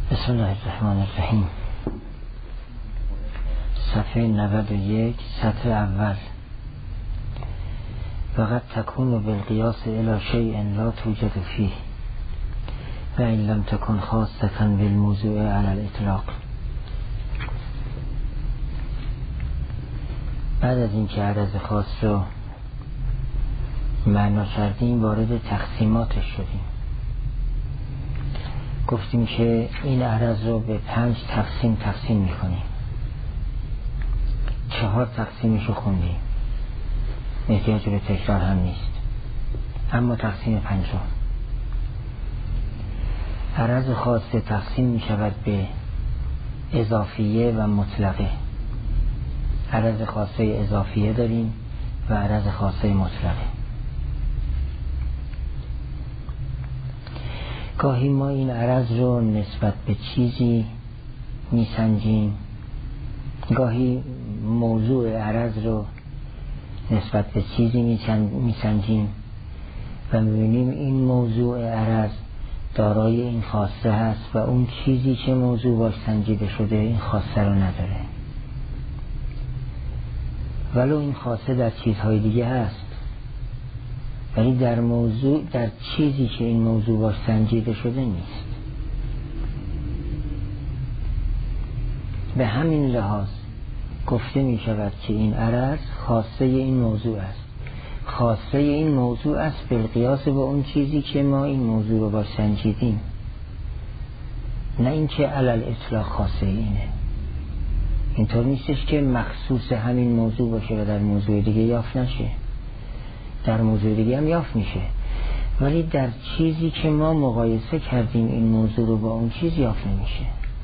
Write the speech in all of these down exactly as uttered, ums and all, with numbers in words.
بسم الله الرحمن الرحیم. صفحه نود و یک، سطر اول. وقد تكون بالقياس الى شيء لا توجد فيه و ان لم تكن خاصة بالموضوع على الاطلاق. بعد از اینکه عرض خاص رو معنا کردیم وارد تقسیماتش شدیم. گفتیم که این عرض رو به پنج تقسیم تقسیم میکنیم. چهار تقسیمش رو خوندیم، احتیاج به تکرار هم نیست. اما تقسیم پنجم، عرض خاصه تقسیم میشود به اضافیه و مطلقه. عرض خاصه اضافیه داریم و عرض خاصه مطلقه. گاهی ما این عرض رو نسبت به چیزی میسنجیم، گاهی موضوع عرض رو نسبت به چیزی میسنجیم و میبینیم این موضوع عرض دارای این خاصه هست و اون چیزی که موضوع باش سنجیده شده این خاصه رو نداره، ولو این خاصه در چیزهای دیگه هست، ولی در موضوع در چیزی که این موضوع باش سنجیده شده نیست. به همین لحاظ گفته می شود که این عرض خاصه این موضوع است. خاصه این موضوع است بالقیاس با اون چیزی که ما این موضوع رو باش سنجیدیم، نه اینکه علل اطلاق خاصه اینه. اینطور نیستش که مخصوص همین موضوع باشه و در موضوع دیگه یافت نشه. در موضوع دیگه هم یافت میشه، ولی در چیزی که ما مقایسه کردیم این موضوع رو با اون چیز یافت نمیشه.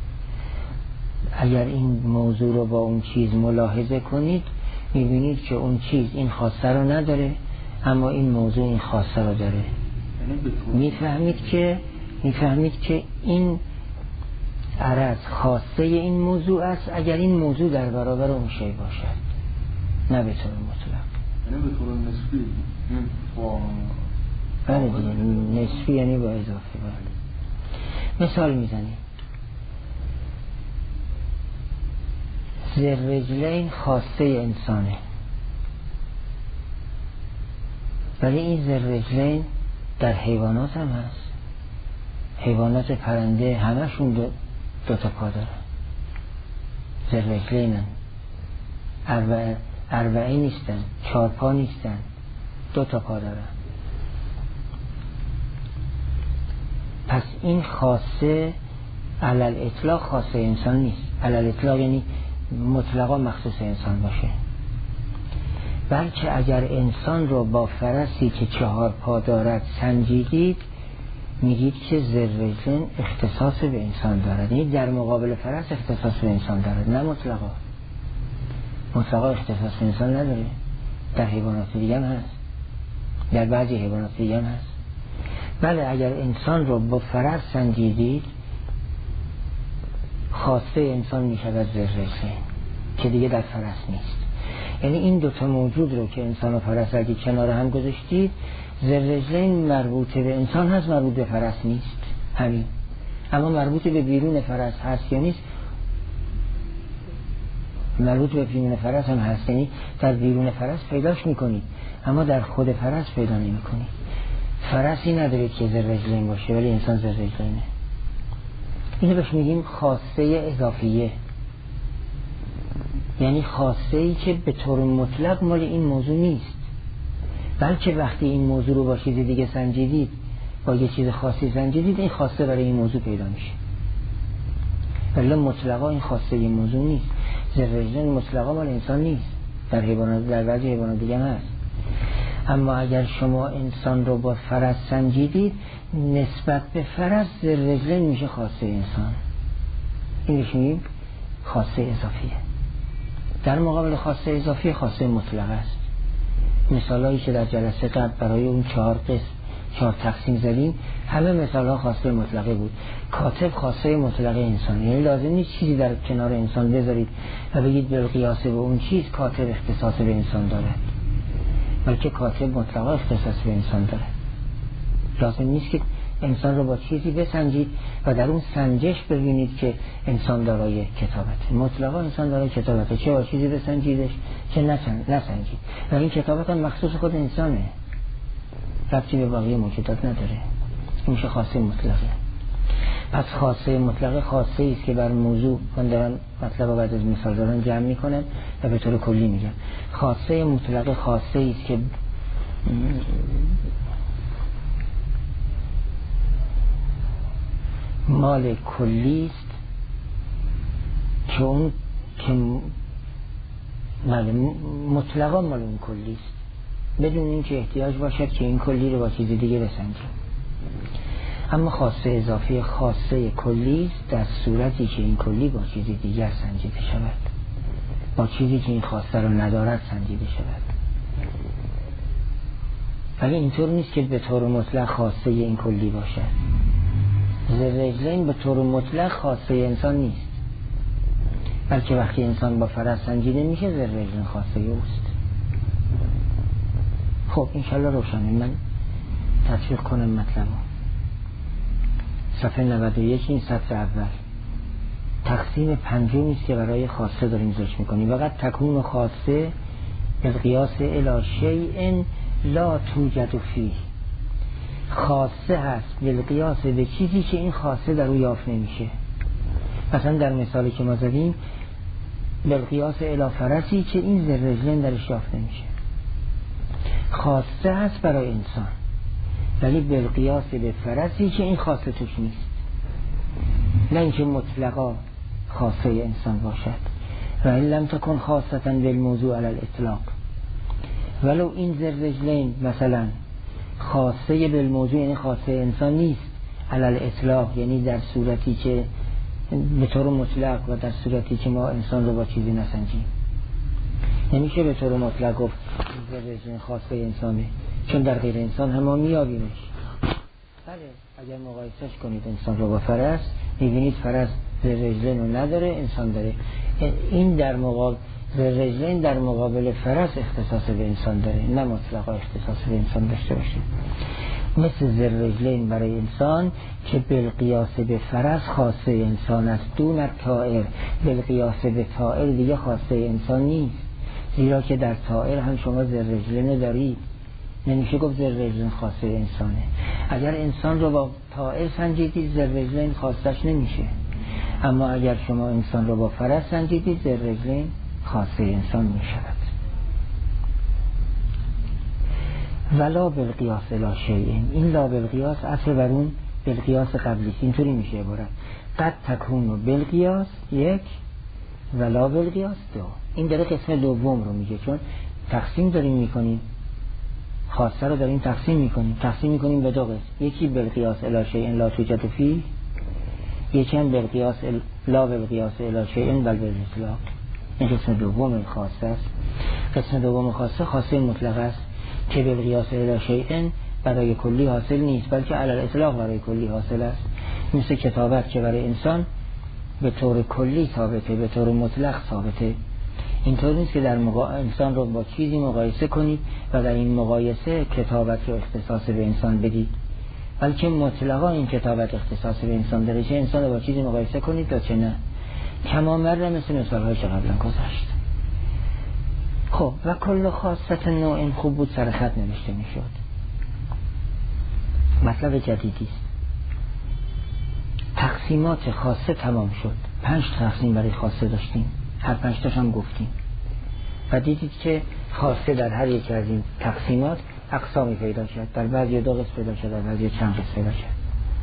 اگر این موضوع رو با اون چیز ملاحظه کنید میبینید که اون چیز این خاصه رو نداره اما این موضوع این خاصه رو داره. میفهمید که میفهمید که این عرض خاصه این موضوع است اگر این موضوع در برابر اون شی باشد، نه به طور مطلق. یعنی به طور نسبی با بله دیگه، نسبی یعنی با اضافه. بله. مثال میزنیم. ذررجلین خاصه انسانه، ولی این ذررجلین در حیوانات هم هست. حیوانات پرنده همشون دو, دو تا پا دارن، ذررجلینن، اربعه اربعه نیستن، چهار پا نیستن، دو تا پا دارن. پس این خاصه علل اطلاق خاصه انسان نیست. علل اطلاق یعنی مطلقا مخصوص انسان باشه، بلکه اگر انسان رو با فرسی که چهار پا دارد سنجیدید میگید که ذررجلین اختصاص به انسان دارد، یعنی در مقابل فرس اختصاص به انسان دارد، نه مطلقا. مطلقا اختصاص به انسان نداره. در حیوانات دیگه هم هست، در بعضی حیوانات دیگه هم هست. بله، اگر انسان رو با فرس سنجیدید خاصه انسان می شود ذررجلین که دیگه در فرس نیست. یعنی این دوتا موجود رو که انسان و فرس اگه کنار هم گذاشتید، ذررجلین مربوط به انسان هست، مربوط به فرس نیست، همین. اما مربوط به بیرون فرس هست یا نیست؟ مربوط به بیرون فرس هم هست، یعنی در بیرون فرس پیداش میکنید اما در خود فرس پیدا نمی کنید. فرسی ندارید که ذررجلین باشه ولی انسان ذررجلینه. اینو بهش میگیم خاصه اضافیه، یعنی خاصه ای که به طور مطلق مال این موضوع نیست، بلکه وقتی این موضوع رو با چیز دیگه سنجیدید، با یه چیز خاصی سنجیدید، این خاصه برای این موضوع پیدا میشه. ولی مطلقا این خاصه این موضوع نیست. ذررجلین مطلقا مال انسان نیست، در حیوانات در بعضی حیوانات دیگه هست. اما اگر شما انسان رو با فرس سنجیدید، نسبت به فرس ذررجلین میشه خاصه انسان. اینش میگیم خاصه اضافیه. در مقابل خاصه اضافی خاصه مطلق است. مثالایی که در جلسه قبل برای اون چهار قسم چهار تقسیم زدیم همه مثالها خاصه مطلقه بود. کاتب خاصه مطلقه انسان، یعنی لازم نیست چیزی در کنار انسان بذارید و بگید بالقیاس به اون چیز کاتب اختصاص به انسان داره، بلکه کاتب مطلقا اختصاص به انسان داره. لازم نیست که انسان رو با چیزی بسنجید و در اون سنجش ببینید که انسان دارای کتابت. مطلقا انسان دارای کتابت، چه با چیزی بسنجیدش چه نسنجید. و این کتابت هم مخصوص خود انسانه، ربطی به باقی موجودات نداره. این میشه خاصه مطلقه. پس خاصه مطلقه خاصه ایست که بر موضوع، من دارم مطلب بعد از مثال دارم جمع میکنم و به طور کلی میگم. خاصه مطلقه خاصه ایست که مال کلی است که اون که مطلقا مال اون کلی است بدون اینکه احتیاج باشد که این کلی رو با چیز دیگه بسنجیم. اما خاصه اضافی خاصه کلی است در صورتی که این کلی با چیز دیگر سنجیده شود، با چیزی که این خاصه رو ندارد سنجیده شود. ولی اینطور نیست که به طور مطلق خاصه این کلی باشد. ذوالرجلین به طور مطلق خاصه انسان نیست، بلکه وقتی انسان با فرس سنجیده میشه ذوالرجلین خاصه اوست. خب انشالله روشنه. من تطبیق کنم مطلب. صفحه نود و یک این سطر اول تقسیم پنجمی است که برای خاصه داریم ذکر میکنیم. وقت تکون خاصه بالقیاس الی شیء لا توجد فیه. خاصه هست بالقیاس به چیزی که این خاصه در او یافت نمیشه. مثلا در مثالی که ما زدیم بالقیاس الی فرسی که این ذوالرجلین درش یافت نمیشه. خاصه هست برای انسان ولی بالقیاس به فرسی که این خاصه توش نیست، نه اینکه مطلقا خاصه انسان باشد. و این لم تکن خاصتا بالموضوع علی الاطلاق. ولو این ذوالرجلین مثلا خاصه بالموضوع یعنی خاصه انسان نیست علی الاطلاق، یعنی در صورتی که به طور مطلق و در صورتی که ما انسان رو با چیزی نسنجیم، نمیشه به طور مطلق گفت ذوالرجلین خاصه انسانه، چون در غیر انسان هم ما میابیمش. بله اگر مقایسش کنید انسان رو با فرس میبینید فرس ذوالرجلین رو نداره، انسان داره. این در مقابل ذوالرجلین در مقابل فرس اختصاص به انسان داره، نه مطلقا اختصاص به انسان داشته باشه. مثل ذوالرجلین برای انسان که بالقیاس به فرس خاصه انسان است دون الطائر. بالقیاس به طائر دیگه خاصه انسان نیست، زیرا که در طائر هم شما ذوالرجلین دارید. نمیشه گفت ذوالرجلین خاصه انسانه. اگر انسان رو با طائر سنجیدید ذوالرجلین خاصش نمیشه، اما اگر شما انسان رو با فرس سنجیدید ذوالرجلین خاصه انسان میشود. ولا بالقیاس الی شیء. این لا بالقیاس اصل بر اون بالقیاس قبلی، اینطوری میشه عبارت قد تکون بالقیاس یک ولا بالقیاس دو. این داره قسم دوم رو میگه، چون تقسیم داریم میکنیم، خاصه رو داریم تقسیم میکنیم تقسیم میکنیم به دو قسم، یکی بالقیاس الی شیء لا توجد فیه، یکی هم بالقیاس لا بالقیاس الی شیء بل بالاطلاق. این قسم دوم خاصه است. قسم دوم خاصه خاصه مطلق است که بالقیاس الی شیء برای کلی حاصل نیست، بلکه علی الاطلاق برای کلی حاصل است. مثل کتابت که برای انسان به طور کلی ثابته، به طور مطلق ثابته. اینطور نیست که در مقا... انسان رو با چیزی مقایسه کنید و در این مقایسه کتابت رو اختصاص به انسان بدید، بلکه مطلقا این کتابت اختصاص به انسان داره، چه انسان رو با چیزی مقایسه کنید یا چه نه. کما مره مثل مثال‌های که قبلا گذشت. خب و کل خاصت نوع خوب بود سر خط نوشته میشد. مطلب جدیدی است. تقسیمات خاصه تمام شد. پنج تقسیم برای خاصه داشتیم، هر پنج تاش هم گفتیم و دیدید که خاصه در هر یک از این تقسیمات اقسامی پیدا شد، در بعضی دو قسم پیدا شد، در بعضی چند قسم پیدا شد.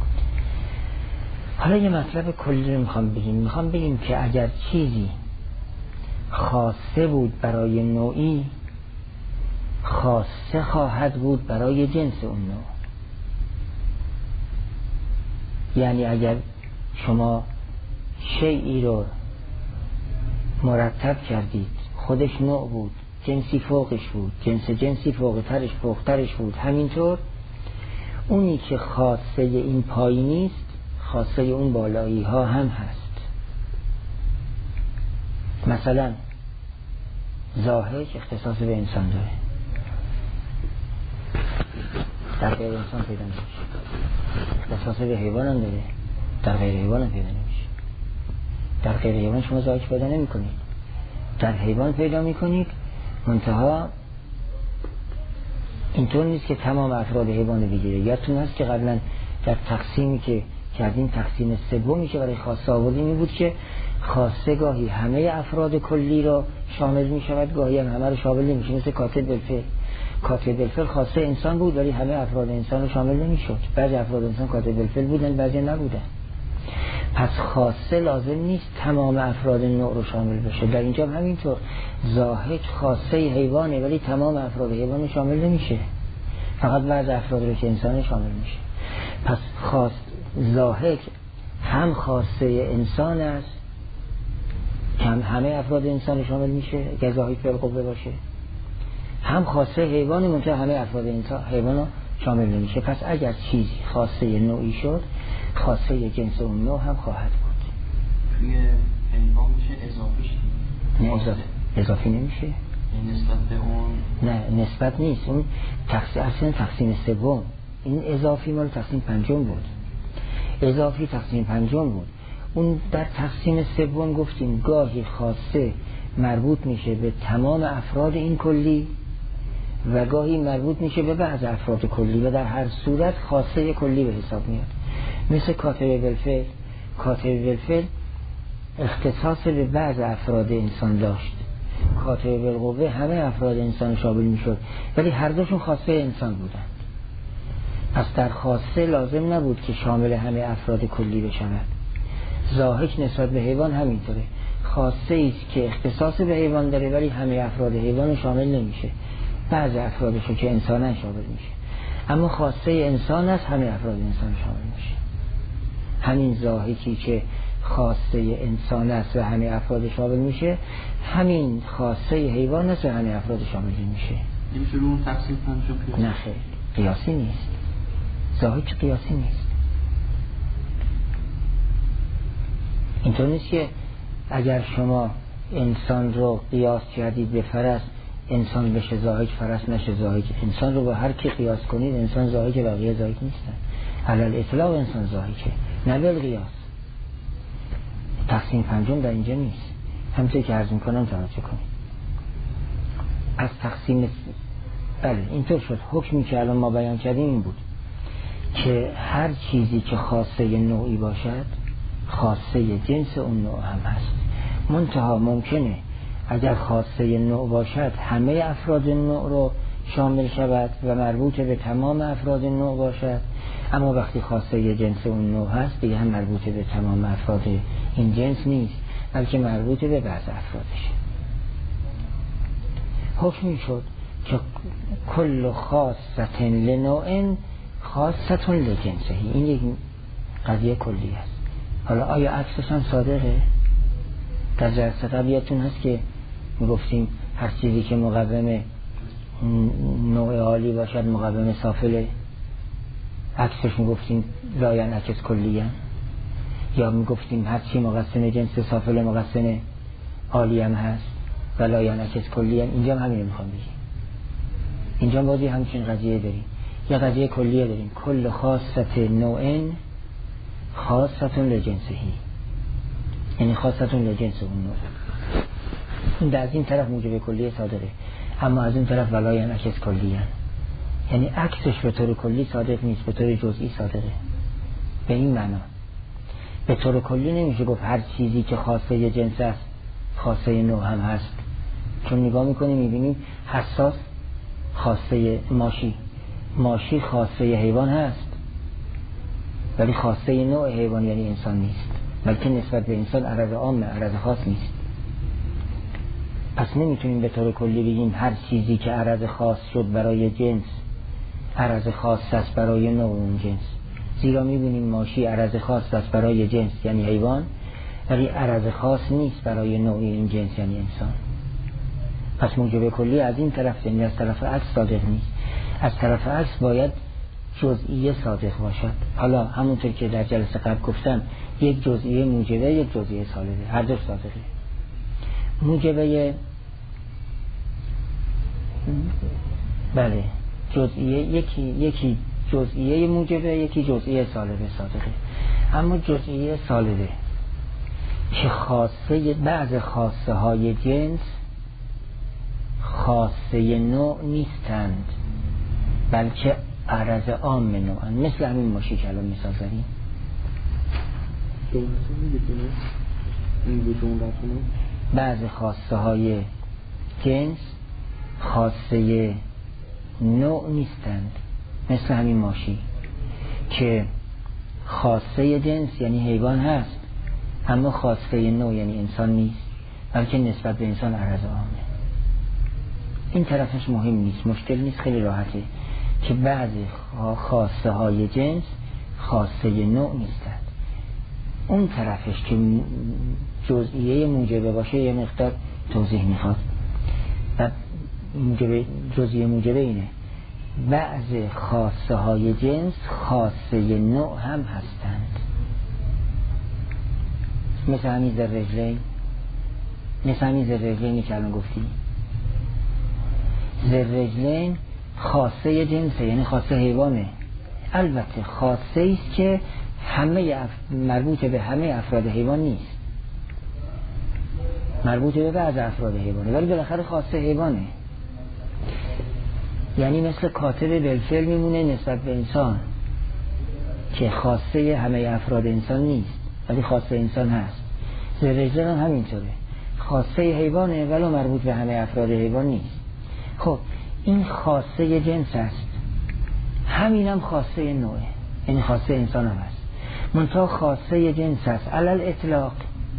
حالا یه مطلب کلی رو میخوام بگیم. میخوام بگیم که اگر چیزی خاصه بود برای نوعی، خاصه خواهد بود برای جنس اون نوع. یعنی اگر شما شیئی رو مرتب کردید، خودش نوع بود، جنسی فوقش بود، جنس جنسی فوق ترش فوق ترش بود، همینطور اونی که خاصه این پایینی است خاصه اون بالایی ها هم هست. مثلا ظاهر اختصاص به انسان داره، در غیر انسان پیدا نمیشه. اختصاص به حیوان هم داره، در غیر حیوان هم پیدا نمیشه. در غیر حیوان شما زاهک پیدا نمی کنید، در حیوان پیدا می کنید. منتها اینطور نیست که تمام افراد حیوان بگیره. یادتون هست که قبلا در تقسیمی که کردیم، تقسیم سومی که برای خاصه آوردیم این بود که خاصه گاهی همه افراد کلی رو شامل می شود، گاهی هم همه رو شامل نمی شود. مثل کاتب بالفعل، کاتب بالفعل خاصه انسان بود ولی همه افراد انسان رو شامل نمی شد. بعضی افراد انسان کاتب بالفعل بودن، بعضی نبودن. پس خاصه لازم نیست تمام افراد نوع رو شامل بشه. در اینجا همینطور ضاحک خاصه حیوانه ولی تمام افراد حیوان رو شامل نمیشه، فقط بعض افراد رو که انسان شامل میشه. پس خاص ضاحک هم خاصه انسان است که هم همه افراد انسان شامل میشه اگر ضاحک بالقوه باشه، هم خاصه حیوان منتها همه افراد انسان حیوان رو شامل نمیشه. پس اگر چیزی خاصه نوعی شد، خاصه جنس اون نوع هم خواهد بود. توی حیوان میشه اضافیش نه اضافه. اضافی نمیشه نسبت به اون، نه نسبت نیست. اون تقسیم اصلا تقسیم سوم، این اضافی مال تقسیم پنجم بود، اضافی تقسیم پنجم بود. اون در تقسیم سوم گفتیم گاهی خاصه مربوط میشه به تمام افراد این کلی و گاهی مربوط میشه به بعض افراد کلی و در هر صورت خاصه کلی به حساب میاد. مثل کاتب بالفعل، کاتب بالفعل اختصاص به بعض افراد انسان داشت، کاتب بالقوه همه افراد انسان شامل میشد ولی هر دوشون خاصه انسان بودند. پس در خاصه لازم نبود که شامل همه افراد کلی بشود. ضاحک نسبت به حیوان همینطوره، خاصه ایست که اختصاص به حیوان داره ولی همه افراد حیوان شامل نمیشه، بعض افرادشو که انسانن شامل میشه. اما خاصه انسان است همه افراد انسان شامل میشه. همین ضاحکی که خاصه انسان است و همه افراد شامل میشه، همین خاصه حیوان است و همه افراد شامل میشه. نمیشه رو اون تقسیم پنجم قیاس؟ نه خیر، قیاسی نیست. ضاحک قیاسی نیست. اینطور نیست که اگر شما انسان رو قیاس کردید به فرس، انسان بشه ضاحک، فرس نشه ضاحک. انسان رو با هر کی قیاس کنید انسان ضاحک، بقیه ضاحک نیستن. علل اطلاق انسان ضاحکه، نه بالقیاس. تقسیم پنجم در اینجا نیست، همونطور که عرض میکنم توجه کنید. از تقسیم بله اینطور شد. حکمی که الان ما بیان کردیم این بود که هر چیزی که خاصه نوعی باشد خاصه جنس اون نوع هم هست. منتها ممکنه اگر خاصه نوع باشد همه افراد نوع رو شامل شود و مربوط به تمام افراد نوع باشد، اما وقتی خاصه جنس اون نوع هست دیگه هم مربوط به تمام افراد این جنس نیست بلکه مربوط به بعض افرادش. حکمی شد که کل خاصة لنوع خاصة لجنسه. این یک قضیه کلی است. حالا آیا عکسش هم صادقه؟ در جلسه قبلیتون هست که میگفتیم هر چیزی که مقوم نوع عالی باشد مقوم سافله، عکسش میگفتیم لا ینعکس کلیاً، یا میگفتیم هر چی مقسم جنس سافل مقسم عالی هم هست و لا ینعکس کلیاً. اینجا هم همین میخوام بگیم، اینجا بازی همچین قضیه داریم، یا قضیه کلیه داریم کل خاصة نوع خاصة لجنسهی، یعنی خاصة لجنس اون نوع. این در این طرف موجب کلیه صادقه، اما از این طرف ولا ینعکس کلیاً، یعنی عکسش به طور کلی صادق نیست، به طور جزئی صادقه. به این معنا به طور کلی نمیشه گفت هر چیزی که خاصه جنس است خاصه نوع هم هست، چون نگاه میکنیم میبینیم حساس خاصه ماشی، ماشی خاصه حیوان هست ولی خاصه نوع حیوان یعنی انسان نیست، بلکه نسبت به انسان عرض عام عرض خاص نیست. پس نمیتونیم به طور کلی بگیم هر چیزی که عرض خاص شد برای جنس عرض خاص است برای نوع اون جنس، زیرا میبینیم ماشی عرض خاص است برای جنس یعنی حیوان ولی عرض خاص نیست برای نوع این جنس یعنی انسان. پس موجب کلی از این طرف، یعنی از طرف عکس صادق نیست، از طرف عکس باید جزئیه صادق باشد. حالا همونطور که در جلسه قبل گفتم یک جزئیه موجبه یک جزئیه سالبه، هر دو صادقه. موجبه بله جزئیه یکی یکی جزئیه موجبه، یکی جزئیه سالبه صادقه. اما جزئیه سالبه که خاصه بعض خاصه های جنس خاصه نوع نیستند، بلکه عرض عام نوعند. مثل همین ماشی که الان مثال زدیم. بعض خاصه های جنس خاصه نوع نیستند، مثل همین ماشی که خاصه جنس یعنی حیوان هست، اما خاصه نوع یعنی انسان نیست، بلکه نسبت به انسان عرض عامه. این طرفش مهم نیست، مشکل نیست، خیلی راحته که بعضی خاصه های جنس خاصه نوع نیستند. اون طرفش که جزئیه موجبه باشه یه مقدار توضیح میخواد. بعد موجبه جزئیه موجبه اینه بعضی خاصه های جنس خاصه نوع هم هستند. مثل همین ذره‌رجلین، مثل همین ذره‌رجلینی که الان گفتی. ذره‌رجلین خاصه جنسه، یعنی خاصه حیوانه. البته خاصه ایست که همه اف... مربوط به همه افراد حیوان نیست، مربوط به بعض افراد حیوانه، ولی بالاخره خاصه حیوانه. یعنی مثل کاتب بالفعل میمونه نسبت به انسان که خاصه همه افراد انسان نیست، ولی خاصه انسان هست. ذره‌رجلین هم همینطوره، خاصه حیوانه ولی مربوط به همه افراد حیوان نیست. خب این خاصه جنس است، همین هم خاصه نوعه، یعنی خاصه انسان هم هست. منتها خاصه جنس است علل اطلاق،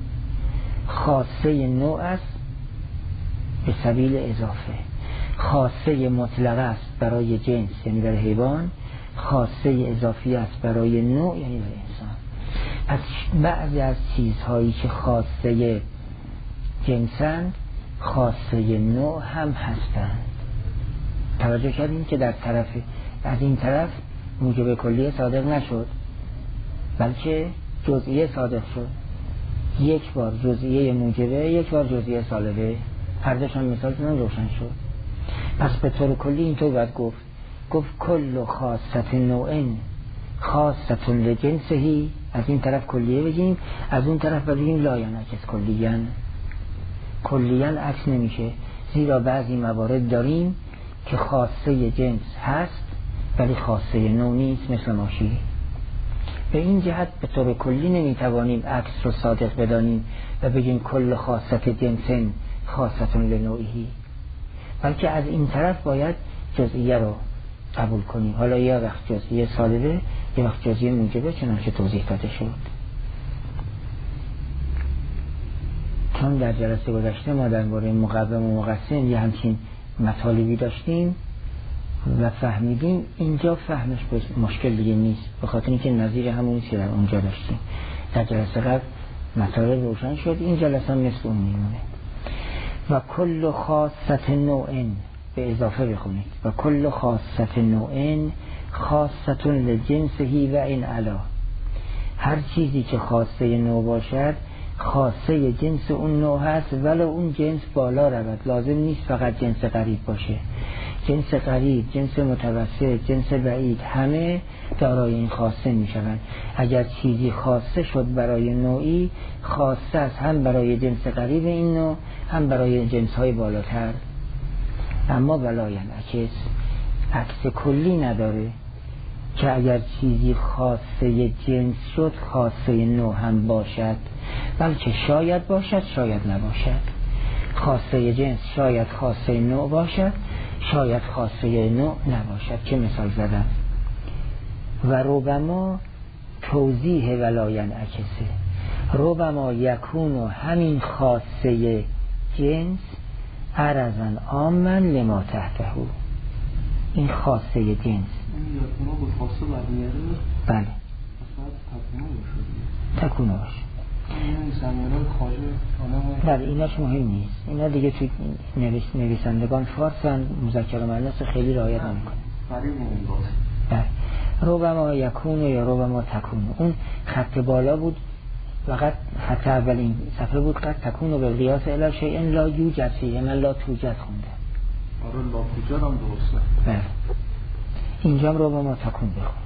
خاصه نوع است به سبیل اضافه. خاصه مطلقه است برای جنس یعنی برای حیوان، خاصه اضافی است برای نوع یعنی برای انسان. پس بعضی از چیزهایی که خاصه جنسند خاصه نوع هم هستند. توجه کردیم که در طرف از این طرف موجب کلیه صادق نشد، بلکه جزئیه صادق شد. یک بار جزئیه موجبه، یک بار جزئیه سالبه. هر دوشان مثال زدن روشن شد. پس به طور کلی اینطور باید گفت گفت کل خاصت نوعن خاصت لجنسهی. از این طرف کلیه بگیم، از اون طرف بگیم لا ینعکس کلیاً. کلیاً عکس نمیشه، زیرا بعضی موارد داریم که خاصه جنس هست ولی خاصه نوع نیست، مثل ماشی. به این جهت به طور کلی نمیتوانیم عکس رو صادق بدانیم و بگیم کل خاصت جنسن خاصت لنوعی، بلکه از این طرف باید جزئیه رو قبول کنیم. حالا یا وقت جزئیه سالبه، یا وقت جزئیه موجبه، چنانچه توضیح داده شد. چون در جلسه گذشته ما درباره مقوم و مقسم یه همچین مطالبی داشتیم و فهمیدیم، اینجا فهمش مشکل دیگه نیست، به خاطر اینکه نظیر همونی که در اونجا داشتیم. در جلسه قبل مطالب روشن شد، این جلسه مثل اون میمونه. و کل خاصت نوعن، به اضافه بخونید، و کل خاصت نوعن خاصت لجنسهی و این علا. هر چیزی که خاصه نوع باشد خاصه جنس اون نوع هست، ولو اون جنس بالا رود. لازم نیست فقط جنس قریب باشه، جنس قریب، جنس متوسط، جنس بعید، همه دارای این خاصه می شوند. اگر چیزی خاصه شد برای نوعی، خاصه است هم برای جنس قریب این نوع، هم برای جنس های بالاتر. اما ولا ینعکس، عکس کلی نداره که اگر چیزی خاصه جنس شد خاصه نوع هم باشد، بلکه شاید باشد شاید نباشد. خاصه جنس شاید خاصه نوع باشد، شاید خاصه نوع نباشد که مثال زدم. و ربما توضیح ولا ینعکسه، ربما یکون و همین خاصه جنس عرضاً عاماً لما تحته. این خاصه جنس این یکونا به خاصه برمیاره؟ بله، اصلا تکونه تکونه باشه باشه. این زمینه خواهده بله، ایناش مهم نیست، اینا دیگه توی نویس نویسندگان فارسن، مذکر و مؤنث خیلی رعایت نمیکنه. فریم اون باشه. بله، ربما یکون یا ربما تکون. اون خط بالا بود، فقط خط اولین صفحه بود، قد تکون و به قیاس الی شیء لا یوجد فیه، من لا توجد خونده. آره لا توجد هم درسته. بله، اینجا ربما تکون بخون.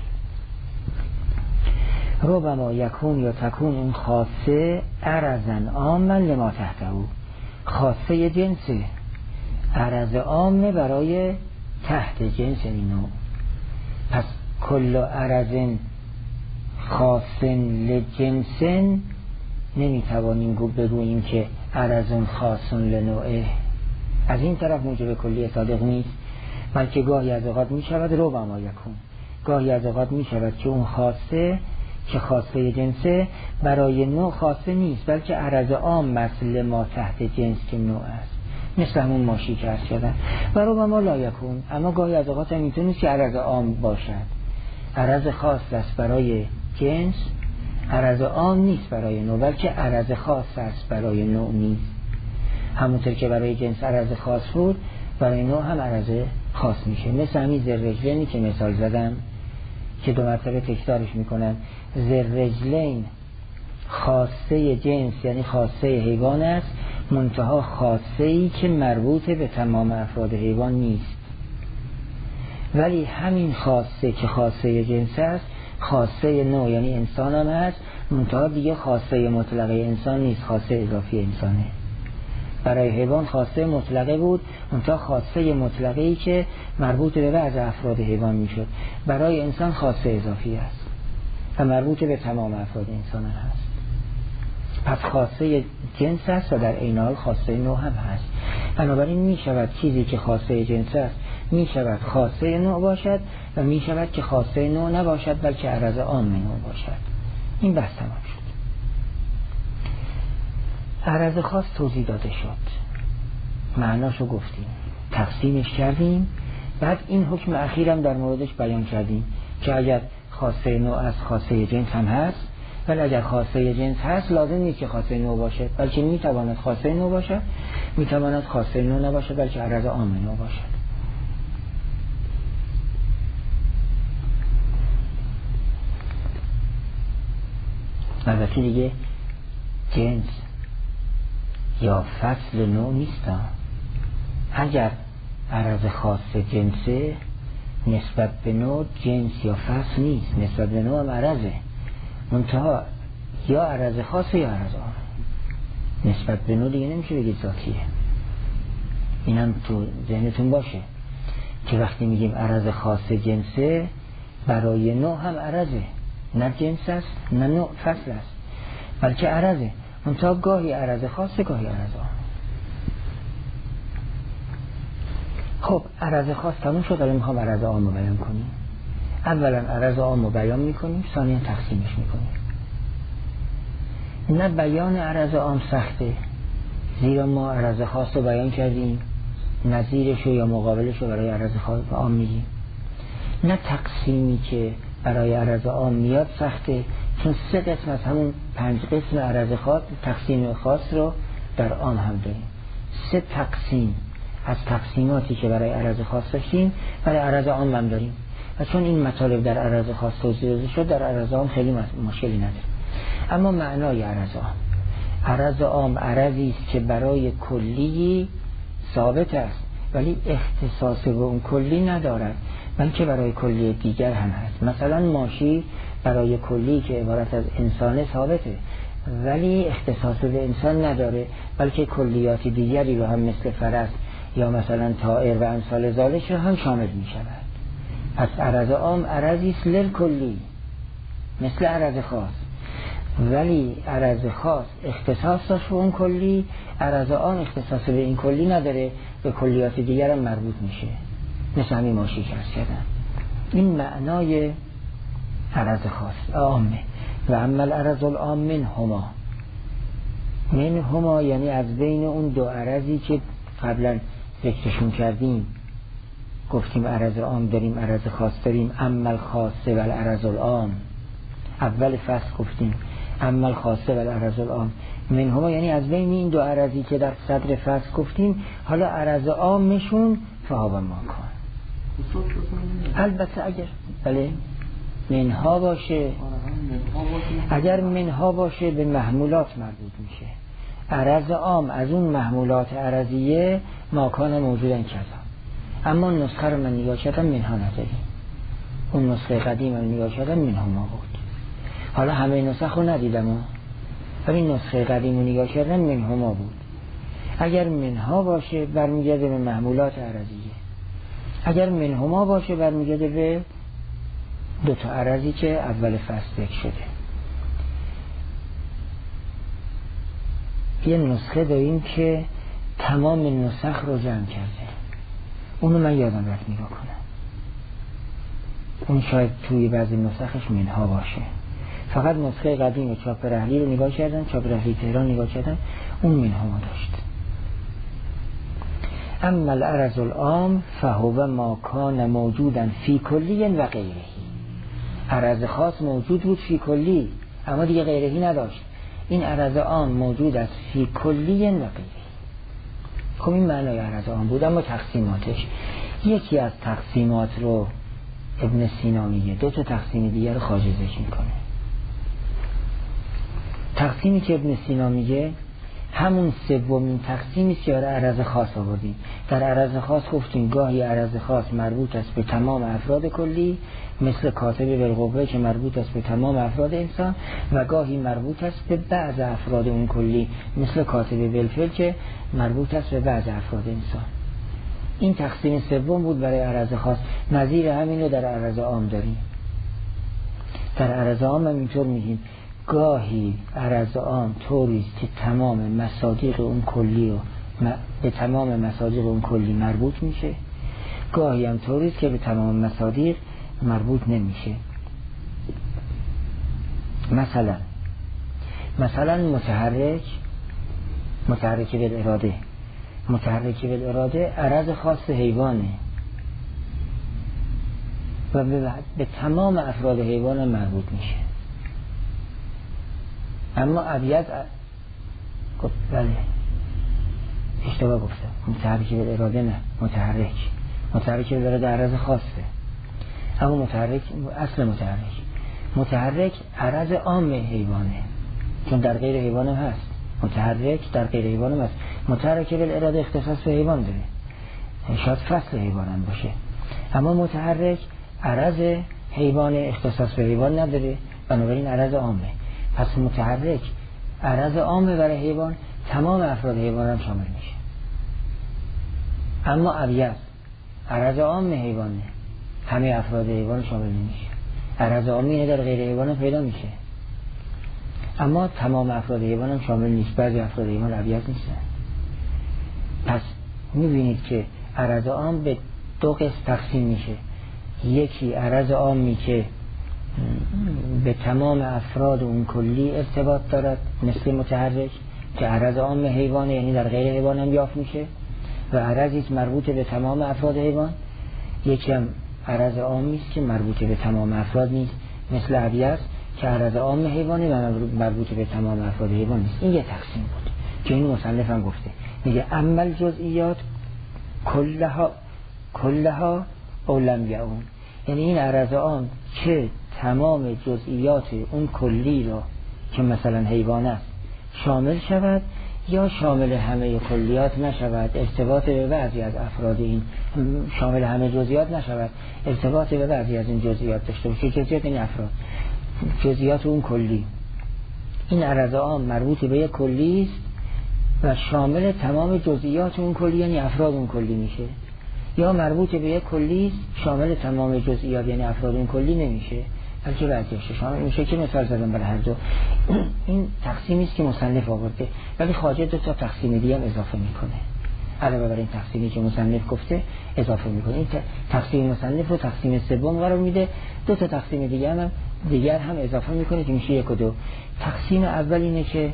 ربما یکون یا تکون اون خاصه عرضن عاما لما تحته، خاصه جنسه، عرض عامه برای تحت جنس این نوع. پس کل عرضن خاصن لجنسن نمیتوانیم بگوییم که عرضن خاصن لنوعه. از این طرف موجب کلی صادق نیست، بلکه گاهی از اوقات می شود ربما یکون، گاهی از اوقات می شود که اون خاصه که خاصه جنسه برای نوع خاصه نیست، بلکه عرض عام مثل ما تحت جنس که نوع است، مثل همون ماشی که عرض شدن. و ربما لا یکون، اما گاهی از اوقات هم میتونه که عرض عام باشد، عرض خاص است برای جنس، عرض عام نیست برای نوع، بلکه عرض خاص است برای نوع نیست. همونطور که برای جنس عرض خاص بود، برای نوع هم عرض خاص میشه. مثل همین ذررجلینی که مثال زدم که دو مرتبه تکرارش میکنن. ذررجلین خاصه جنس یعنی خاصه حیوان است، منتها خاصه ای که مربوط به تمام افراد حیوان نیست. ولی همین خاصه که خاصه جنس است، خاصه نوع یعنی انسان هم هست، منتها دیگه خاصه مطلقه انسان نیست، خاصه اضافی انسانه. برای حیوان خاصه مطلقه بود، منتها خاصه مطلقه ای که مربوط به بعض افراد حیوان میشد. برای انسان خاصه اضافی است و مربوط به تمام افراد انسان هست. پس خاصه جنس است و در عین حال خاصه نوع هم هست. بنابراین می شود چیزی که خاصه جنس است می شود خاصه نوع باشد و می شود که خاصه نوع نباشد بلکه عرض عام نوع باشد. این بحث تمام شد. عرض خاص توضیح داده شد، معناشو گفتیم، تقسیمش کردیم، بعد این حکم اخیرم در موردش بیان کردیم که اگر خاصه نوع از خاصه جنس هم هست، ولی اگر خاصه جنس هست لازم نیست که خاصه نوع باشه، بلکه میتواند خاصه نوع باشه، میتواند خاصه نوع نباشه، بلکه عرض عام نوع باشد. البته دیگه جنس یا فصل نوع نیست. اگر عرض خاص جنسه نسبت به نوع جنس یا فصل نیست، نسبت به نوع هم عرضه، منتها یا عرض خاصه یا عرض عام. نسبت به نوع دیگه نمیشه بگید ذاتیه. اینم تو ذهنتون باشه که وقتی میگیم عرض خاص جنسه، برای نوع هم عرضه، نه جنس است نه نوع فصل است، بلکه عرضه، منتها گاهی عرض خاصه گاهی عرض عام. خب عرض خاص تموم شد، الان میخوام عرض عام رو بیان کنیم. اولا عرض عام رو بیان میکنیم، ثانیا تقسیمش میکنیم. نه بیان عرض عام سخته، زیرا ما عرض خاص رو بیان کردیم، نظیرش رو یا مقابلش رو برای عرض خاص عام میگیم. نه تقسیمی که برای عرض عام میاد سخته، چون سه قسم از همون پنج قسم عرض خاص تقسیم خاص رو در عام هم داریم. سه تقسیم از تقسیماتی که برای عرض خاص داشتیم برای عرض عام هم داریم، و چون این مطالب در عرض خاص توضیح داده شد، در عرض عام خیلی مشکلی نداره. اما معنای عرض عام، عرض عام عرضی است که برای کلی ثابت است ولی اختصاص به اون کلی ندارد، بلکه برای کلی دیگر هم هست. مثلا ماشی برای کلی که عبارت از انسان ثابته ولی اختصاص به انسان نداره، بلکه کلیات دیگری رو هم مثل فرس یا مثلا طائر و امثال ذالک رو هم شامل می شود. پس عرض عام عرضی است للکلی مثل عرض خاص، ولی عرض خاص اختصاص داشت به اون کلی، عرض عام اختصاص به این کلی نداره، به کلیات دیگر هم مربوط میشه، مثل همین ماشی که عرض کردم. این معنای عرض خاص عامه. و اما العرض العام من هما، من هما یعنی از بین اون دو عرضی که قبلا ذکرشون کردیم، گفتیم عرض عام داریم عرض خاص داریم. اما الخاصه و العرض العام، اول فصل گفتیم اما الخاصه و العرض العام من هما، یعنی از بین این دو عرضی که در صدر فصل گفتیم، حالا عرض عامشون فهاب ما کن. البته اگر بله منها باشه، اگر منها باشه به محمولات مربوط میشه. عرض عام از اون محمولات عرضیه ماکان موجودن کذا، اما نسخه رو من نگاه کردم منها نداریم. اون نسخه قدیم رو نگاه کردم منهما بود. حالا همه نسخ رو ندیدم ولی نسخه قدیم رو نگاه کردم منهما بود. اگر منها باشه برمیگرده به محمولات عرضیه، اگر منهما باشه برمیگرده به دو تا عرضی که اول فصل ذکر شده. یه نسخه داریم که تمام نسخ رو جمع کرده، اونو من یادم رفت نگاه کنم. اون شاید توی بعضی نسخش منها باشه. فقط نسخه قدیم چاپ رحلی رو نگاه کردن، چاپ رحلی تهران نگاه کردن، اون منها داشت. اما العرض العام فهو ما کان موجودا فی کلی و غیره. عرض خاص موجود بود فی کلی اما دیگه غیرهی نداشت. این عرض عام موجود است فی کلی و غیره. خب این معنای عرض عام بود. اما تقسیماتش، یکی از تقسیمات رو ابن سینا میگه، دو تا تقسیم دیگر رو خواجه ذکر میکنه. تقسیمی که ابن سینا میگه همون سومین تقسیمی است که عرض خاص آوردیم. در عرض خاص گفتیم گاهی عرض خاص مربوط است به تمام افراد کلی مثل کاتب بالقوه که مربوط است به تمام افراد انسان، و گاهی مربوط است به بعض افراد اون کلی مثل کاتب بالفعل که مربوط است به بعض افراد انسان. این تقسیم سوم بود برای عرض خاص. نظیر همین رو در عرض عام داریم. در عرض عام هم اینطور میگیم گاهی عرض عام طوری است که تمام مصادیق اون کلی رو به تمام مصادیق اون کلی مربوط میشه، گاهی هم طوری است که به تمام مصادیق مربوط نمیشه. مثلا مثلا متحرک متحرک بالاراده متحرک بالاراده عرض خاص حیوانه و به, به تمام افراد حیوان مربوط میشه. اما ابیض گفت بله اشتباه گفتم، متحرک بالاراده نه، متحرک متحرک بالاراده عرض خاصه. اما متحرک اصل متحرک متحرک عرض عام حیوانه، چون در غیر حیوان هم هست. متحرک در غیر حیوان هم هست. متحرک بالاراده اختصاص به حیوان داره، شاید فصل حیوان هم باشه. اما متحرک عرض حیوان اختصاص به حیوان نداره، بنابراین عرض عامه. پس متحرک عرض عامه برای حیوان، تمام افراد حیوان هم شامل میشه. اما ابیض عرض عام حیوانه، همه افراد حیوان شامل نمیشه. عرض عامی در غیر حیوان پیدا میشه، اما تمام افراد حیوان هم شامل نیست. بعضی افراد حیوان ابیض نیستن. پس میبینید که عرض عام به دو قسم تقسیم میشه. یکی عرض عامی که به تمام افراد اون کلی ارتباط دارد مثل متحرک که عرض عام حیوان، یعنی در غیر حیوان هم یافت میشه و عرضی مربوط به تمام افراد حیوان. یکی هم عرض عامی است که مربوط به تمام افراد نیست مثل ابیض که عرض عام حیوانی و مربوط به تمام افراد حیوان نیست. این یه تقسیم بود که این مصنف هم گفته، میگه عمل جزئیات کلها کلها اولم یعون، یعنی این عرض عام چه تمام جزئیات اون کلی را که مثلا حیوان است شامل شود یا شامل همه کلیات نشود، ارتباط به بعضی از افراد این شامل همه جزئیات نشود، ارتباط به بعضی از این جزئیات داشته باشه. جزئیات این افراد، جزئیات اون کلی. این عرض عام مربوط به یک کلی است و شامل تمام جزئیات اون کلی یعنی افراد اون کلی میشه، یا مربوط به یک کلی است شامل تمام جزئیات یعنی افراد اون کلی نمیشه، بلکه بعضیش شامل میشه که مثال زدم برای هر دو. این تقسیمی است که مصنف آورده، ولی خواجه دو تا تقسیم دیگه هم اضافه میکنه. علاوه بر این تقسیمی که مصنف گفته اضافه میکنه. این تقسیم مصنف رو تقسیم سوم قرار میده، دو تا تقسیم دیگه هم دیگر هم اضافه میکنه که میشه یک و دو. تقسیم اول اینه که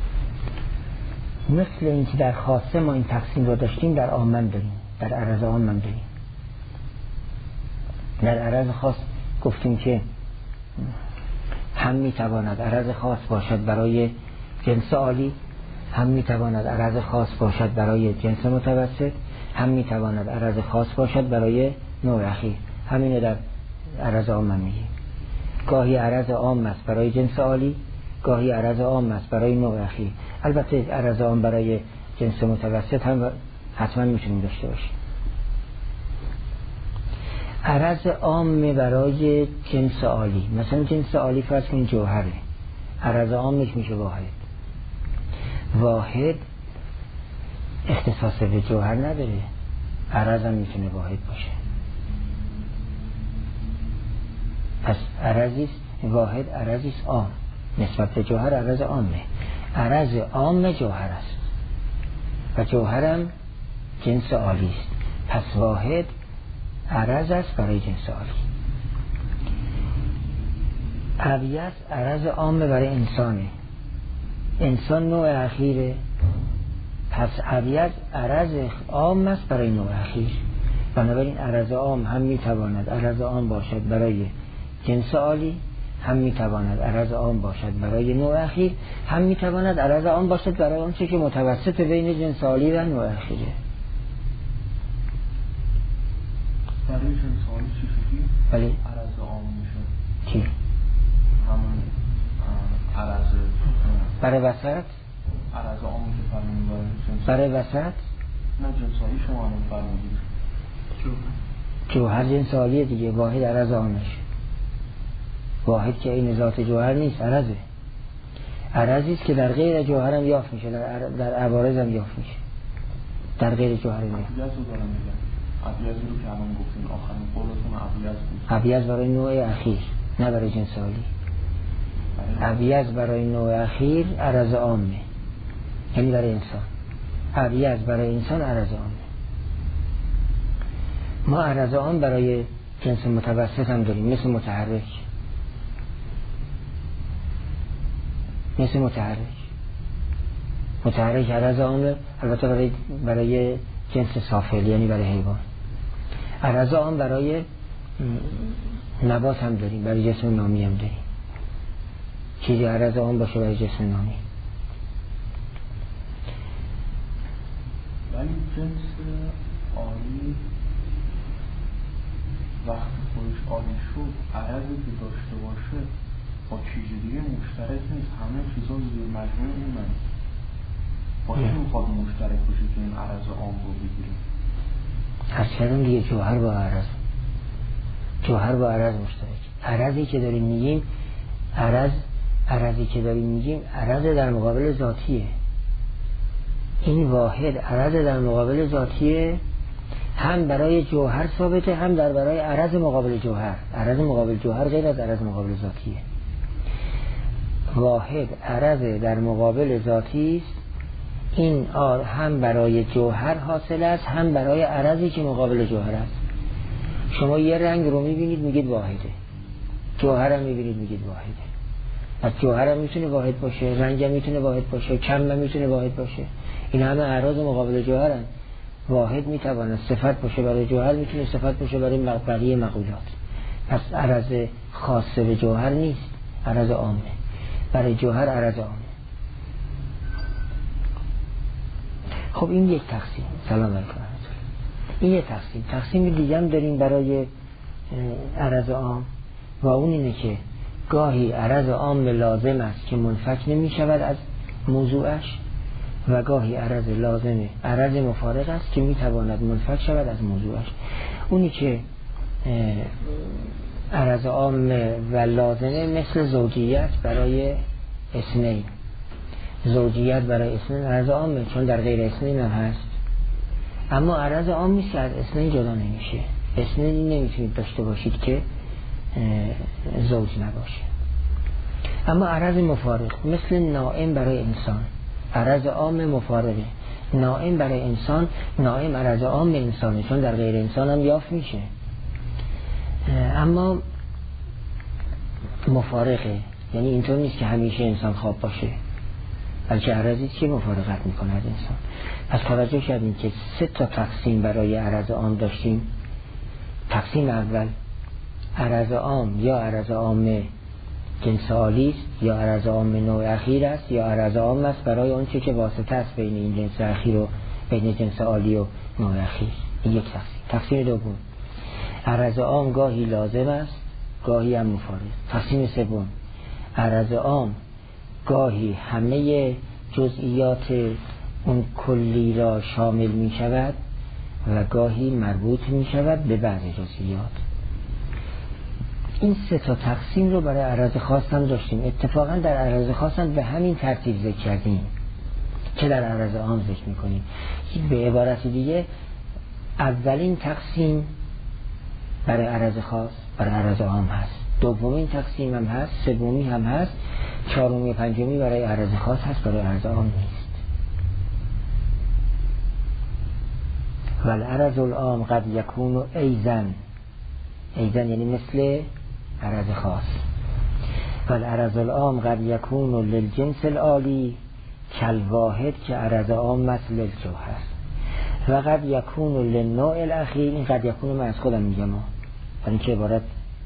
مثل اینکه در خاصه ما این تقسیم رو داشتیم در عامن داریم، در عرض عامن داریم. در عرض خاص گفتیم که هم میتواند عرض خاص باشد برای جنس عالی، هم میتواند عرض خاص باشد برای جنس متوسط، هم میتواند عرض خاص باشد برای نوع اخیر. همینه در عرض عام من میگیم. گاهی عرض عام است برای جنس عالی، گاهی عرض عام است برای نوع اخیر. البته عرض عام برای جنس متوسط هم حتما میتونیم داشته باشیم. عرض عام برای جنس عالی، مثلا جنس عالی فرض کنید جوهره، عرض عامش میشه واحد. واحد اختصاص به جوهر نداره، عرض هم میتونه واحد باشه. پس عرضیست واحد، عرضیست عام، نسبت به جوهر عرض عامه. عرض عام جوهر است و جوهرم جنس عالی است، پس واحد عرض است برای جنس عالی. عویض عرض عام برای انسانه، انسان نوع اخیره، پس عویض عرض عام است برای نوع اخیر. بنابراین عرض عام هم میتواند عرض عام باشد برای جنس عالی، هم میتواند عرض عام باشد برای نوع اخیر، هم میتواند عرض عام باشد برای اون چه که متوسط بین جنس عالی و نوع اخیره. برای جنس عالی چی شدی؟ بله عرض عام میشه چی؟ همون عرض برای وسط؟ عرض عام که فرمون برای جنس برای وسط؟ نه جنس عالی شما همون فرمودید جوهر جنس عالیه دیگه، واحد عرض عامش. واحد که این ذات جوهر نیست، عرضه. عرضی است که در غیر جوهر هم یافت میشه، در در عوارض هم یافت میشه، در غیر جوهر نیست. عبیض رو دارم میگم، عبیض رو که الان گفتیم آخرین قولتون عبیض بود. عبیض برای نوع اخیر نه برای جنس عالی. عبیض برای نوع اخیر عرض عامه، یعنی برای انسان. عبیض برای انسان عرض عامه. ما عرض عام برای جنس متوسط هم داریم، مثل متحرک، مثل متحرک متحرک عرض عامه، البته برای برای جنس سافل، یعنی برای حیوان. عرض عام برای نبات هم داریم، برای جسم نامی هم داریم. چیزی عرض عام باشه برای جسم نامی. ولی جنس عالی وقتی خودش عالی شد، عرضی که داشته باشه با چیز دیگه مشترک نیست، همه چیزا زیر مجموع اونن. با چی میخواد مشترک باشه که این عرض عام رو بگیریم؟ هر کردم دیگه جوهر با عرض، جوهر با عرض مشترک. عرضی که داریم میگیم عرض عرضی که داریم میگیم عرض در مقابل ذاتیه. این واحد عرض در مقابل ذاتیه، هم برای جوهر ثابته، هم در برای عرض مقابل جوهر. عرض مقابل جوهر غیر از عرض مقابل ذاتیه. واحد عرض در مقابل ذاتی است، این هم برای جوهر حاصل است، هم برای عرضی که مقابل جوهر است. شما یه رنگ رو میبینید میگید واحده، جوهر هم میبینید میگید واحده. از جوهر هم میتونه واحد باشه، رنگ هم میتونه واحد باشه، کم هم میتونه واحد باشه. این همه اعراض مقابل جوهر هست. واحد میتواند صفت باشه برای جوهر، میتونه صفت باشه برای بقیه مقولات. پس عرض خاصه به جوهر نیست، عرض عامه. برای جوهر عرض عامه. خب این یک تقسیم. سلام علیکم. این یک تقسیم. تقسیم دیگه هم داریم برای عرض عام، و اون اینه که گاهی عرض عام لازم است که منفک نمی شود از موضوعش، و گاهی عرض لازمه عرض مفارق است که می تواند منفک شود از موضوعش. اونی که عرض عام و لازمه مثل زوجیت برای اثنین. زوجیت برای اثنین عرض عامه، چون در غیر اثنین هم هست. اما عرض عام نیست که از اثنین جدا نمیشه. اثنین نمیتونید داشته باشید که زوج نباشه. اما عرض مفارق مثل نائم برای انسان، عرض عام مفارقه. نائم برای انسان، نائم عرض عام انسانه، چون در غیر انسان هم یافت میشه. اما مفارقه، یعنی اینطور نیست که همیشه انسان خواب باشه، بلکه عرضی که مفارقت میکنه از انسان. پس توجه کردیم که سه تا تقسیم برای عرض عام داشتیم. تقسیم اول عرض عام یا عرض عام جنس عالی است، یا عرض عام نوع اخیر است، یا عرض عام است برای اون چه که واسطه است بین این جنس اخیر و بین جنس عالی و نوع اخیر. این یک تقسیم. تقسیم دوم عرض عام گاهی لازم است، گاهی هم مفارق. تقسیم سوم عرض عام گاهی همه جزئیات اون کلی را شامل می شود و گاهی مربوط می شود به بعض جزئیات. این سه تا تقسیم رو برای اعراض خاص هم داشتیم. اتفاقا در اعراض خاص هم به همین ترتیب ذکر کردیم که در اعراض عام ذکر میکنیم. به عبارت دیگه اولین تقسیم برای اعراض خاص برای اعراض عام هست، دومین تقسیم هم هست، سومی هم هست، چهارمی و پنجمی برای اعراض خاص هست، برای اعراض عام نیست. والعرض العام قد یکون ایزن، ایزن یعنی مثل عرض خاص. والعرض العام قد یکون للجنس العالی کالواحد که عرض عام مثل الجوهر. و قد یکون للنوع الاخیر، این قد یکون من از خودم میگم برای اینکه عبارت